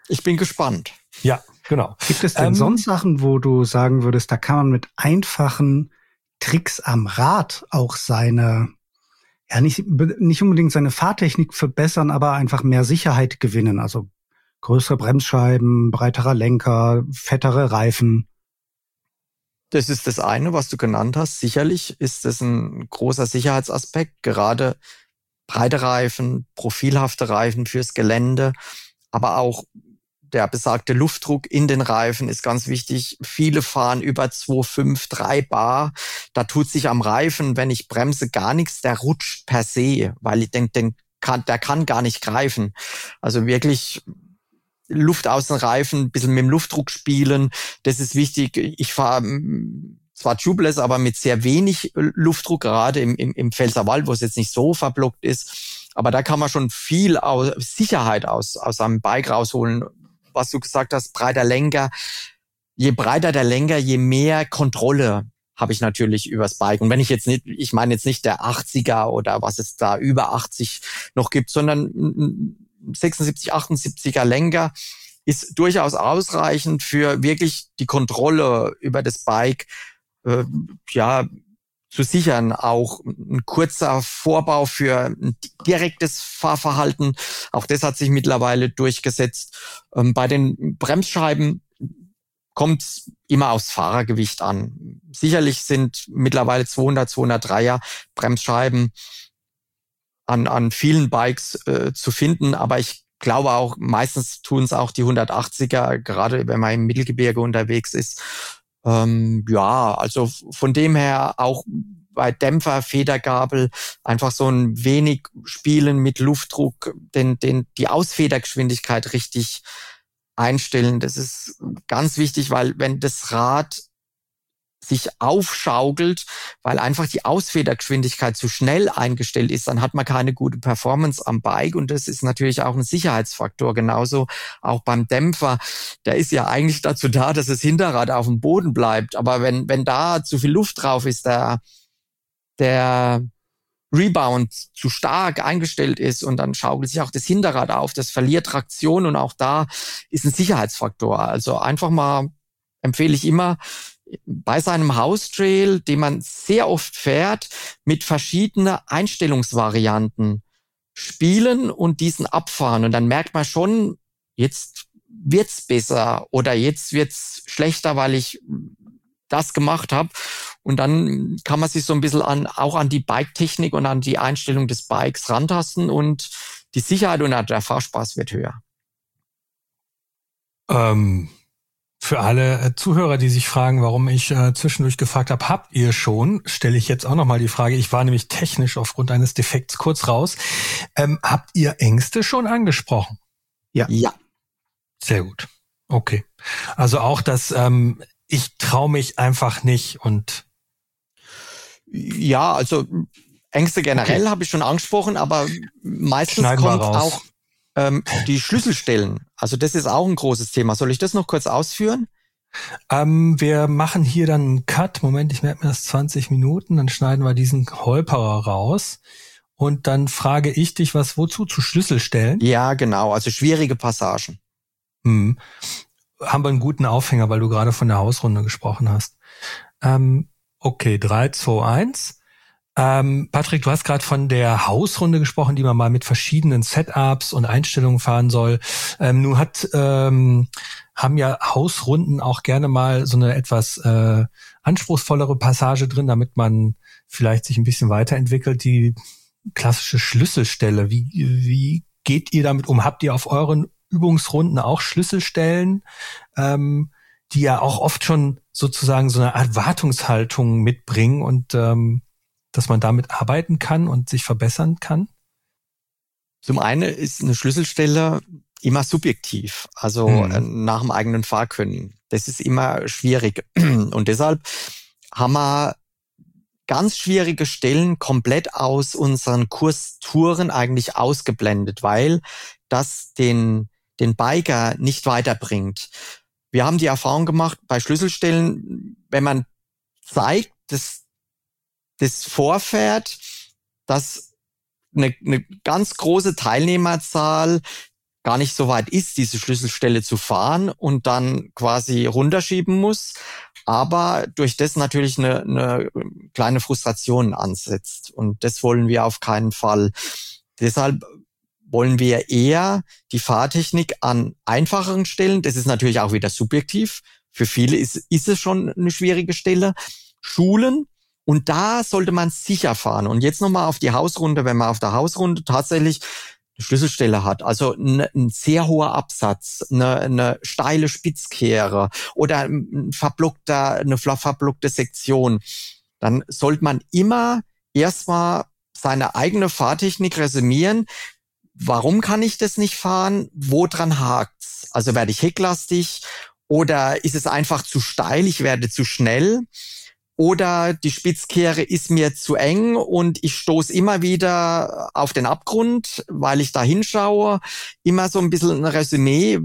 Ich bin gespannt. Ja, genau. Gibt es denn sonst Sachen, wo du sagen würdest, da kann man mit einfachen Tricks am Rad auch seine, ja nicht unbedingt seine Fahrtechnik verbessern, aber einfach mehr Sicherheit gewinnen? Also größere Bremsscheiben, breiterer Lenker, fettere Reifen. Das ist das eine, was du genannt hast. Sicherlich ist das ein großer Sicherheitsaspekt, gerade breite Reifen, profilhafte Reifen fürs Gelände, aber auch der besagte Luftdruck in den Reifen ist ganz wichtig. Viele fahren über 2,5, 3 Bar. Da tut sich am Reifen, wenn ich bremse, gar nichts. Der rutscht per se, weil ich denke, der kann gar nicht greifen. Also wirklich Luft aus den Reifen, ein bisschen mit dem Luftdruck spielen. Das ist wichtig. Ich fahre zwar tubeless, aber mit sehr wenig Luftdruck, gerade im Pfälzerwald, wo es jetzt nicht so verblockt ist. Aber da kann man schon viel Sicherheit aus einem Bike rausholen. Was du gesagt hast, breiter Lenker. Je breiter der Lenker, je mehr Kontrolle habe ich natürlich übers Bike. Und wenn ich meine jetzt nicht der 80er oder was es da über 80 noch gibt, sondern 76, 78er Lenker ist durchaus ausreichend für wirklich die Kontrolle über das Bike, zu sichern. Auch ein kurzer Vorbau für ein direktes Fahrverhalten. Auch das hat sich mittlerweile durchgesetzt. Bei den Bremsscheiben kommt es immer aufs Fahrergewicht an. Sicherlich sind mittlerweile 200, 203er Bremsscheiben an vielen Bikes zu finden, aber ich glaube auch, meistens tun es auch die 180er, gerade wenn man im Mittelgebirge unterwegs ist. Also von dem her auch bei Dämpfer, Federgabel einfach so ein wenig spielen mit Luftdruck, die Ausfedergeschwindigkeit richtig einstellen. Das ist ganz wichtig, weil wenn das Rad sich aufschaukelt, weil einfach die Ausfedergeschwindigkeit zu schnell eingestellt ist, dann hat man keine gute Performance am Bike und das ist natürlich auch ein Sicherheitsfaktor. Genauso auch beim Dämpfer. Der ist ja eigentlich dazu da, dass das Hinterrad auf dem Boden bleibt. Aber wenn da zu viel Luft drauf ist, der Rebound zu stark eingestellt ist und dann schaukelt sich auch das Hinterrad auf, das verliert Traktion und auch da ist ein Sicherheitsfaktor. Also einfach mal empfehle ich immer, bei seinem House-Trail, den man sehr oft fährt, mit verschiedenen Einstellungsvarianten spielen und diesen abfahren. Und dann merkt man schon, jetzt wird's besser oder jetzt wird's schlechter, weil ich das gemacht habe. Und dann kann man sich so ein bisschen auch an die Bike-Technik und an die Einstellung des Bikes rantasten und die Sicherheit und der Fahrspaß wird höher. Für alle Zuhörer, die sich fragen, warum ich zwischendurch gefragt habe, habt ihr schon, stelle ich jetzt auch nochmal die Frage, ich war nämlich technisch aufgrund eines Defekts kurz raus, habt ihr Ängste schon angesprochen? Ja. Sehr gut. Okay. Also auch das, ich traue mich einfach nicht und... Ja, also Ängste generell habe ich schon angesprochen, aber meistens kommt auch die Schlüsselstellen. Also das ist auch ein großes Thema. Soll ich das noch kurz ausführen? Wir machen hier dann einen Cut. Moment, ich merke mir das 20 Minuten. Dann schneiden wir diesen Holperer raus. Und dann frage ich dich, wozu zu Schlüsselstellen? Ja, genau. Also schwierige Passagen. Haben wir einen guten Aufhänger, weil du gerade von der Hausrunde gesprochen hast. Okay, 3, 2, 1. Patrick, du hast gerade von der Hausrunde gesprochen, die man mal mit verschiedenen Setups und Einstellungen fahren soll. Nun haben ja Hausrunden auch gerne mal so eine etwas anspruchsvollere Passage drin, damit man vielleicht sich ein bisschen weiterentwickelt. Die klassische Schlüsselstelle, wie geht ihr damit um? Habt ihr auf euren Übungsrunden auch Schlüsselstellen, die ja auch oft schon sozusagen so eine Erwartungshaltung mitbringen und dass man damit arbeiten kann und sich verbessern kann? Zum einen ist eine Schlüsselstelle immer subjektiv, also nach dem eigenen Fahrkönnen. Das ist immer schwierig. Und deshalb haben wir ganz schwierige Stellen komplett aus unseren Kurstouren eigentlich ausgeblendet, weil das den Biker nicht weiterbringt. Wir haben die Erfahrung gemacht, bei Schlüsselstellen, wenn man zeigt, dass das vorfährt, dass eine ganz große Teilnehmerzahl gar nicht so weit ist, diese Schlüsselstelle zu fahren und dann quasi runterschieben muss, aber durch das natürlich eine kleine Frustration ansetzt. Und das wollen wir auf keinen Fall. Deshalb wollen wir eher die Fahrtechnik an einfacheren Stellen, das ist natürlich auch wieder subjektiv, für viele ist es schon eine schwierige Stelle, schulen. Und da sollte man sicher fahren. Und jetzt nochmal auf die Hausrunde, wenn man auf der Hausrunde tatsächlich eine Schlüsselstelle hat, also ein sehr hoher Absatz, eine steile Spitzkehre oder eine verblockte Sektion, dann sollte man immer erstmal seine eigene Fahrtechnik resümieren. Warum kann ich das nicht fahren? Woran hakt's? Also werde ich hecklastig oder ist es einfach zu steil, ich werde zu schnell? Oder die Spitzkehre ist mir zu eng und ich stoße immer wieder auf den Abgrund, weil ich da hinschaue. Immer so ein bisschen ein Resümee,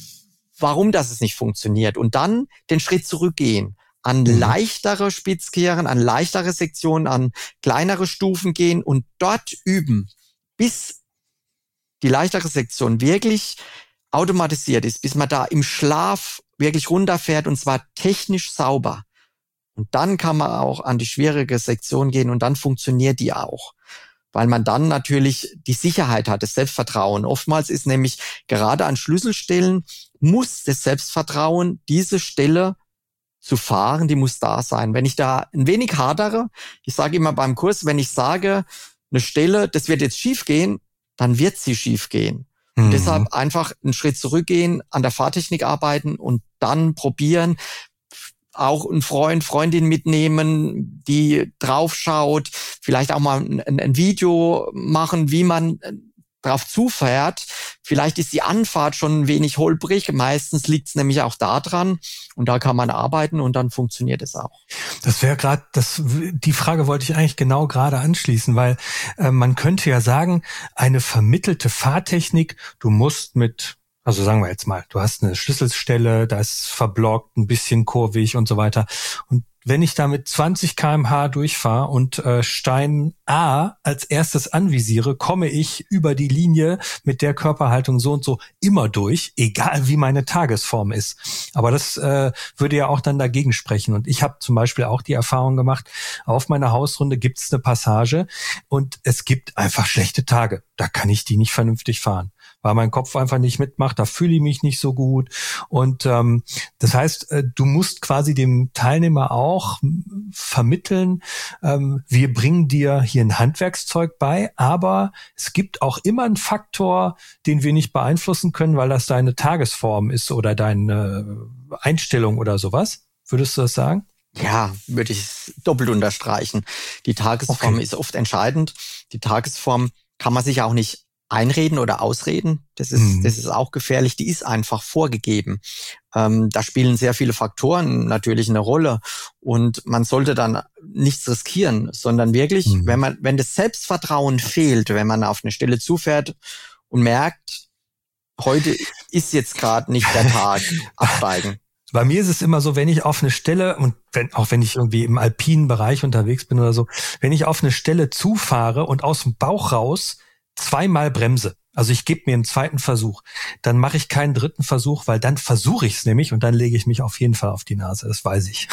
warum das nicht funktioniert. Und dann den Schritt zurückgehen. An leichtere Spitzkehren, an leichtere Sektionen, an kleinere Stufen gehen und dort üben, bis die leichtere Sektion wirklich automatisiert ist, bis man da im Schlaf wirklich runterfährt und zwar technisch sauber. Und dann kann man auch an die schwierige Sektion gehen und dann funktioniert die auch. Weil man dann natürlich die Sicherheit hat, das Selbstvertrauen. Oftmals ist nämlich gerade an Schlüsselstellen muss das Selbstvertrauen, diese Stelle zu fahren, die muss da sein. Wenn ich da ein wenig hadere, ich sage immer beim Kurs, wenn ich sage, eine Stelle, das wird jetzt schief gehen, dann wird sie schief gehen. Und deshalb einfach einen Schritt zurückgehen, an der Fahrtechnik arbeiten und dann probieren, auch einen Freund, Freundin mitnehmen, die draufschaut, vielleicht auch mal ein Video machen, wie man drauf zufährt. Vielleicht ist die Anfahrt schon ein wenig holprig. Meistens liegt es nämlich auch da dran. Und da kann man arbeiten und dann funktioniert es auch. Das wäre gerade, die Frage wollte ich eigentlich genau gerade anschließen, weil man könnte ja sagen, eine vermittelte Fahrtechnik, du musst also sagen wir jetzt mal, du hast eine Schlüsselstelle, da ist verblockt, ein bisschen kurvig und so weiter. Und wenn ich da mit 20 km/h durchfahre und Stein A als erstes anvisiere, komme ich über die Linie mit der Körperhaltung so und so immer durch, egal wie meine Tagesform ist. Aber das würde ja auch dann dagegen sprechen. Und ich habe zum Beispiel auch die Erfahrung gemacht, auf meiner Hausrunde gibt es eine Passage und es gibt einfach schlechte Tage. Da kann ich die nicht vernünftig fahren, weil mein Kopf einfach nicht mitmacht, da fühle ich mich nicht so gut. Und das heißt, du musst quasi dem Teilnehmer auch vermitteln, wir bringen dir hier ein Handwerkszeug bei, aber es gibt auch immer einen Faktor, den wir nicht beeinflussen können, weil das deine Tagesform ist oder deine Einstellung oder sowas. Würdest du das sagen? Ja, würde ich doppelt unterstreichen. Die Tagesform ist oft entscheidend. Die Tagesform kann man sich auch nicht einreden oder ausreden. Das ist auch gefährlich. Die ist einfach vorgegeben. Da spielen sehr viele Faktoren natürlich eine Rolle. Und man sollte dann nichts riskieren, sondern wirklich, wenn das Selbstvertrauen fehlt, wenn man auf eine Stelle zufährt und merkt, heute ist jetzt gerade nicht der Tag, absteigen. Bei mir ist es immer so, wenn ich auf eine Stelle, und wenn ich irgendwie im alpinen Bereich unterwegs bin oder so, wenn ich auf eine Stelle zufahre und aus dem Bauch raus zweimal bremse, also ich gebe mir einen zweiten Versuch, dann mache ich keinen dritten Versuch, weil dann versuche ich es nämlich und dann lege ich mich auf jeden Fall auf die Nase, das weiß ich.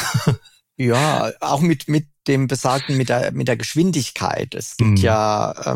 Ja, auch mit dem Besagten, mit der Geschwindigkeit. Es gibt ja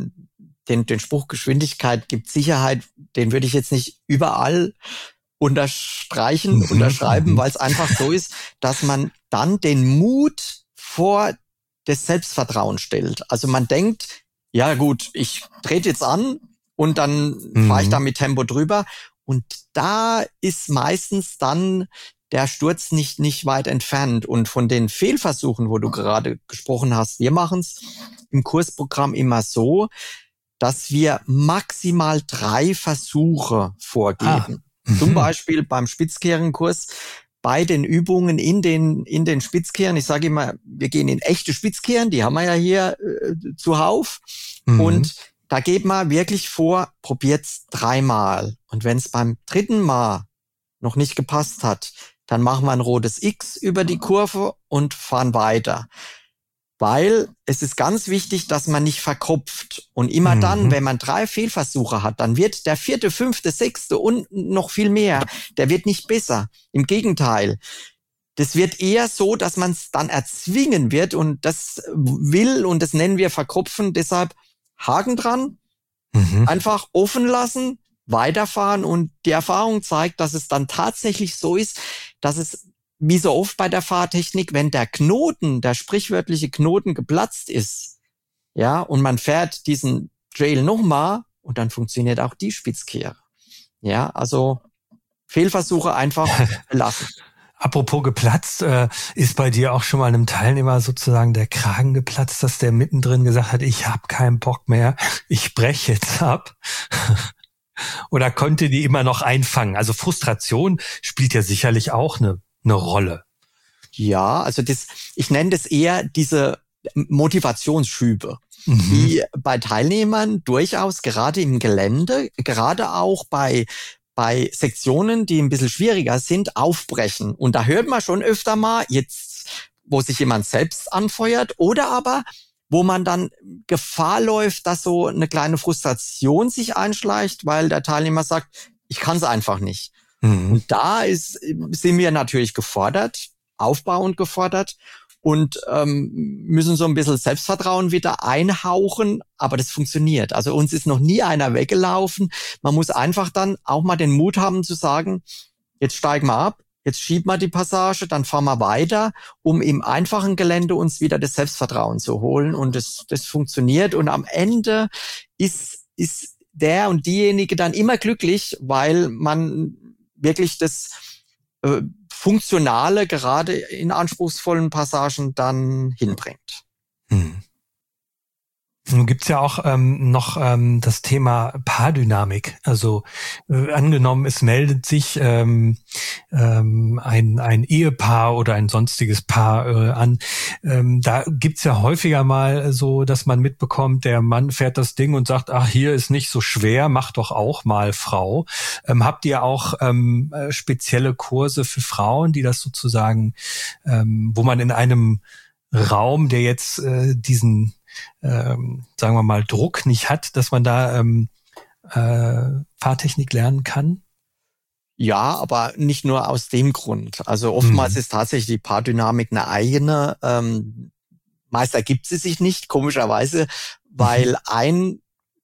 den Spruch, Geschwindigkeit gibt Sicherheit, den würde ich jetzt nicht überall unterschreiben, weil es einfach so ist, dass man dann den Mut vor das Selbstvertrauen stellt. Also man denkt, ja gut, ich trete jetzt an und dann fahre ich da mit Tempo drüber. Und da ist meistens dann der Sturz nicht weit entfernt. Und von den Fehlversuchen, wo du gerade gesprochen hast, wir machen es im Kursprogramm immer so, dass wir maximal 3 Versuche vorgeben. Zum Beispiel beim Spitzkehrenkurs bei den Übungen in den Spitzkehren. Ich sage immer, wir gehen in echte Spitzkehren, die haben wir ja hier zuhauf. Und da geht man wirklich vor, probiert's 3-mal. Und wenn es beim 3. Mal noch nicht gepasst hat, dann machen wir ein rotes X über die Kurve und fahren weiter. Weil es ist ganz wichtig, dass man nicht verkopft. Und immer dann, wenn man 3 Fehlversuche hat, dann wird der 4., 5., 6. und noch viel mehr, der wird nicht besser. Im Gegenteil. Das wird eher so, dass man es dann erzwingen wird und das will und das nennen wir verkopfen. Deshalb Haken dran, einfach offen lassen, weiterfahren und die Erfahrung zeigt, dass es dann tatsächlich so ist, dass es wie so oft bei der Fahrtechnik, wenn der Knoten, der sprichwörtliche Knoten geplatzt ist, ja, und man fährt diesen Trail nochmal und dann funktioniert auch die Spitzkehre. Ja, also Fehlversuche einfach lassen. Apropos geplatzt, ist bei dir auch schon mal einem Teilnehmer sozusagen der Kragen geplatzt, dass der mittendrin gesagt hat, ich habe keinen Bock mehr, ich breche jetzt ab? Oder konnte die immer noch einfangen? Also Frustration spielt ja sicherlich auch eine Rolle. Ja, also ich nenne das eher diese Motivationsschübe, die bei Teilnehmern durchaus gerade im Gelände, gerade auch bei Sektionen, die ein bisschen schwieriger sind, aufbrechen. Und da hört man schon öfter mal, jetzt, wo sich jemand selbst anfeuert oder aber, wo man dann Gefahr läuft, dass so eine kleine Frustration sich einschleicht, weil der Teilnehmer sagt, ich kann es einfach nicht. Und da sind wir natürlich gefordert, aufbauend gefordert und müssen so ein bisschen Selbstvertrauen wieder einhauchen, aber das funktioniert. Also uns ist noch nie einer weggelaufen. Man muss einfach dann auch mal den Mut haben zu sagen, jetzt steigen wir ab, jetzt schieben wir die Passage, dann fahren wir weiter, um im einfachen Gelände uns wieder das Selbstvertrauen zu holen und das funktioniert und am Ende ist der und diejenige dann immer glücklich, weil man wirklich das Funktionale gerade in anspruchsvollen Passagen dann hinbringt. Nun gibt's ja auch noch das Thema Paardynamik. Also angenommen, es meldet sich ein Ehepaar oder ein sonstiges Paar an. Da gibt's ja häufiger mal so, dass man mitbekommt, der Mann fährt das Ding und sagt, ach, hier ist nicht so schwer, mach doch auch mal, Frau. Habt ihr auch spezielle Kurse für Frauen, die das sozusagen, wo man in einem Raum, der jetzt diesen sagen wir mal, Druck nicht hat, dass man da Fahrtechnik lernen kann? Ja, aber nicht nur aus dem Grund. Also oftmals ist tatsächlich die Paardynamik eine eigene. Meist ergibt sie sich nicht, komischerweise, weil ein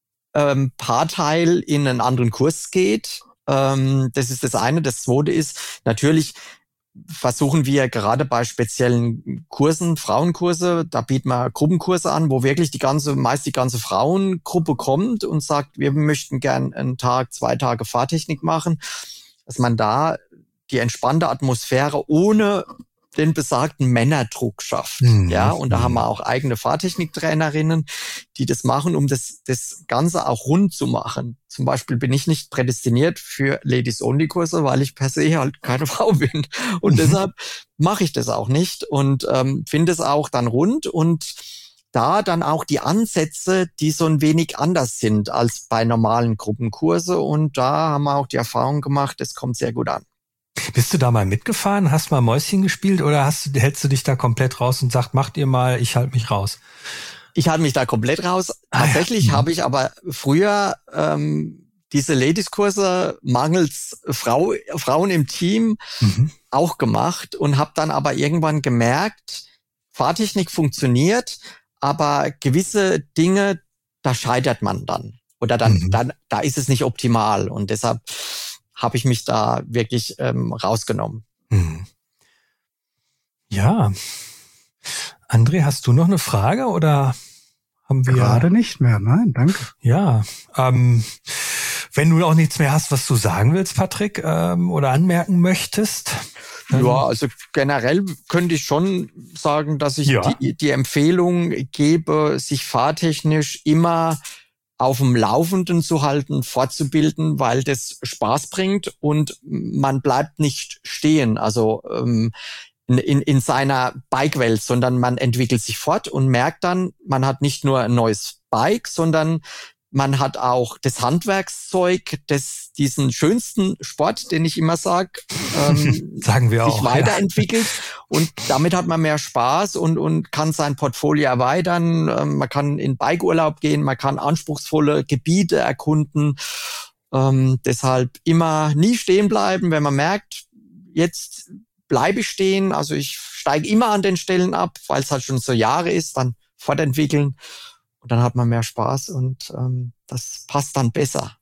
Paarteil in einen anderen Kurs geht. Das ist das eine. Das zweite ist, natürlich versuchen wir gerade bei speziellen Kursen, Frauenkurse, da bieten wir Gruppenkurse an, wo wirklich meist die ganze Frauengruppe kommt und sagt, wir möchten gern einen Tag, 2 Tage Fahrtechnik machen, dass man da die entspannte Atmosphäre ohne den besagten Männerdruck schafft. Ja, und da haben wir auch eigene Fahrtechniktrainerinnen, die das machen, um das Ganze auch rund zu machen. Zum Beispiel bin ich nicht prädestiniert für Ladies-Only-Kurse, weil ich per se halt keine Frau bin. Und deshalb mache ich das auch nicht und finde es auch dann rund und da dann auch die Ansätze, die so ein wenig anders sind als bei normalen Gruppenkurse. Und da haben wir auch die Erfahrung gemacht, es kommt sehr gut an. Bist du da mal mitgefahren? Hast mal Mäuschen gespielt oder hältst du dich da komplett raus und sagst, macht ihr mal, ich halte mich raus? Ich halte mich da komplett raus. Tatsächlich habe ich aber früher diese Ladies-Kurse mangels Frauen im Team auch gemacht und habe dann aber irgendwann gemerkt, Fahrtechnik funktioniert, aber gewisse Dinge, da scheitert man dann. Oder dann da ist es nicht optimal und deshalb habe ich mich da wirklich rausgenommen. Ja. André, hast du noch eine Frage oder haben wir... Gerade nicht mehr, nein, danke. Ja, wenn du auch nichts mehr hast, was du sagen willst, Patrick, oder anmerken möchtest. Ja, also generell könnte ich schon sagen, dass ich die Empfehlung gebe, sich fahrtechnisch immer auf dem Laufenden zu halten, fortzubilden, weil das Spaß bringt und man bleibt nicht stehen, also in seiner Bike-Welt, sondern man entwickelt sich fort und merkt dann, man hat nicht nur ein neues Bike, sondern Man hat auch das Handwerkszeug, diesen schönsten Sport, den ich immer sage, sagen wir auch, sich weiterentwickelt. Und damit hat man mehr Spaß und kann sein Portfolio erweitern. Man kann in Bikeurlaub gehen, man kann anspruchsvolle Gebiete erkunden. Deshalb immer nie stehen bleiben, wenn man merkt, jetzt bleibe ich stehen. Also ich steige immer an den Stellen ab, weil es halt schon so Jahre ist, dann fortentwickeln. Und dann hat man mehr Spaß und das passt dann besser.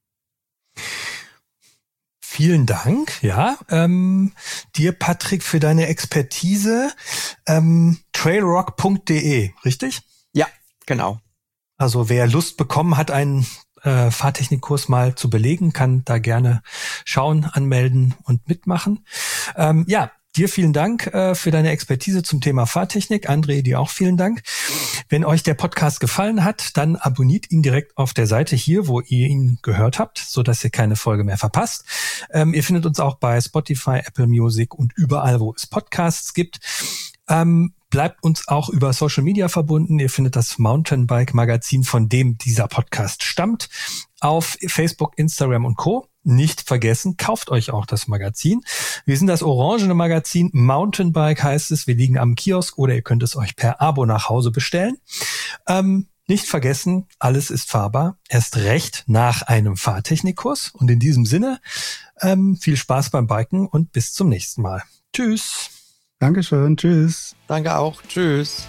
Vielen Dank, ja. Dir, Patrick, für deine Expertise. Trailrock.de, richtig? Ja, genau. Also wer Lust bekommen hat, einen Fahrtechnikkurs mal zu belegen, kann da gerne schauen, anmelden und mitmachen. Ja, dir vielen Dank für deine Expertise zum Thema Fahrtechnik. André, dir auch vielen Dank. Wenn euch der Podcast gefallen hat, dann abonniert ihn direkt auf der Seite hier, wo ihr ihn gehört habt, sodass ihr keine Folge mehr verpasst. Ihr findet uns auch bei Spotify, Apple Music und überall, wo es Podcasts gibt. Bleibt uns auch über Social Media verbunden. Ihr findet das Mountainbike-Magazin, von dem dieser Podcast stammt, auf Facebook, Instagram und Co. Nicht vergessen, kauft euch auch das Magazin. Wir sind das orangene Magazin, Mountainbike heißt es. Wir liegen am Kiosk oder ihr könnt es euch per Abo nach Hause bestellen. Nicht vergessen, alles ist fahrbar. Erst recht nach einem Fahrtechnikkurs. Und in diesem Sinne, viel Spaß beim Biken und bis zum nächsten Mal. Tschüss. Dankeschön, tschüss. Danke auch, tschüss.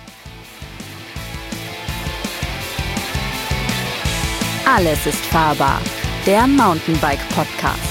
Alles ist fahrbar. Der Mountainbike Podcast.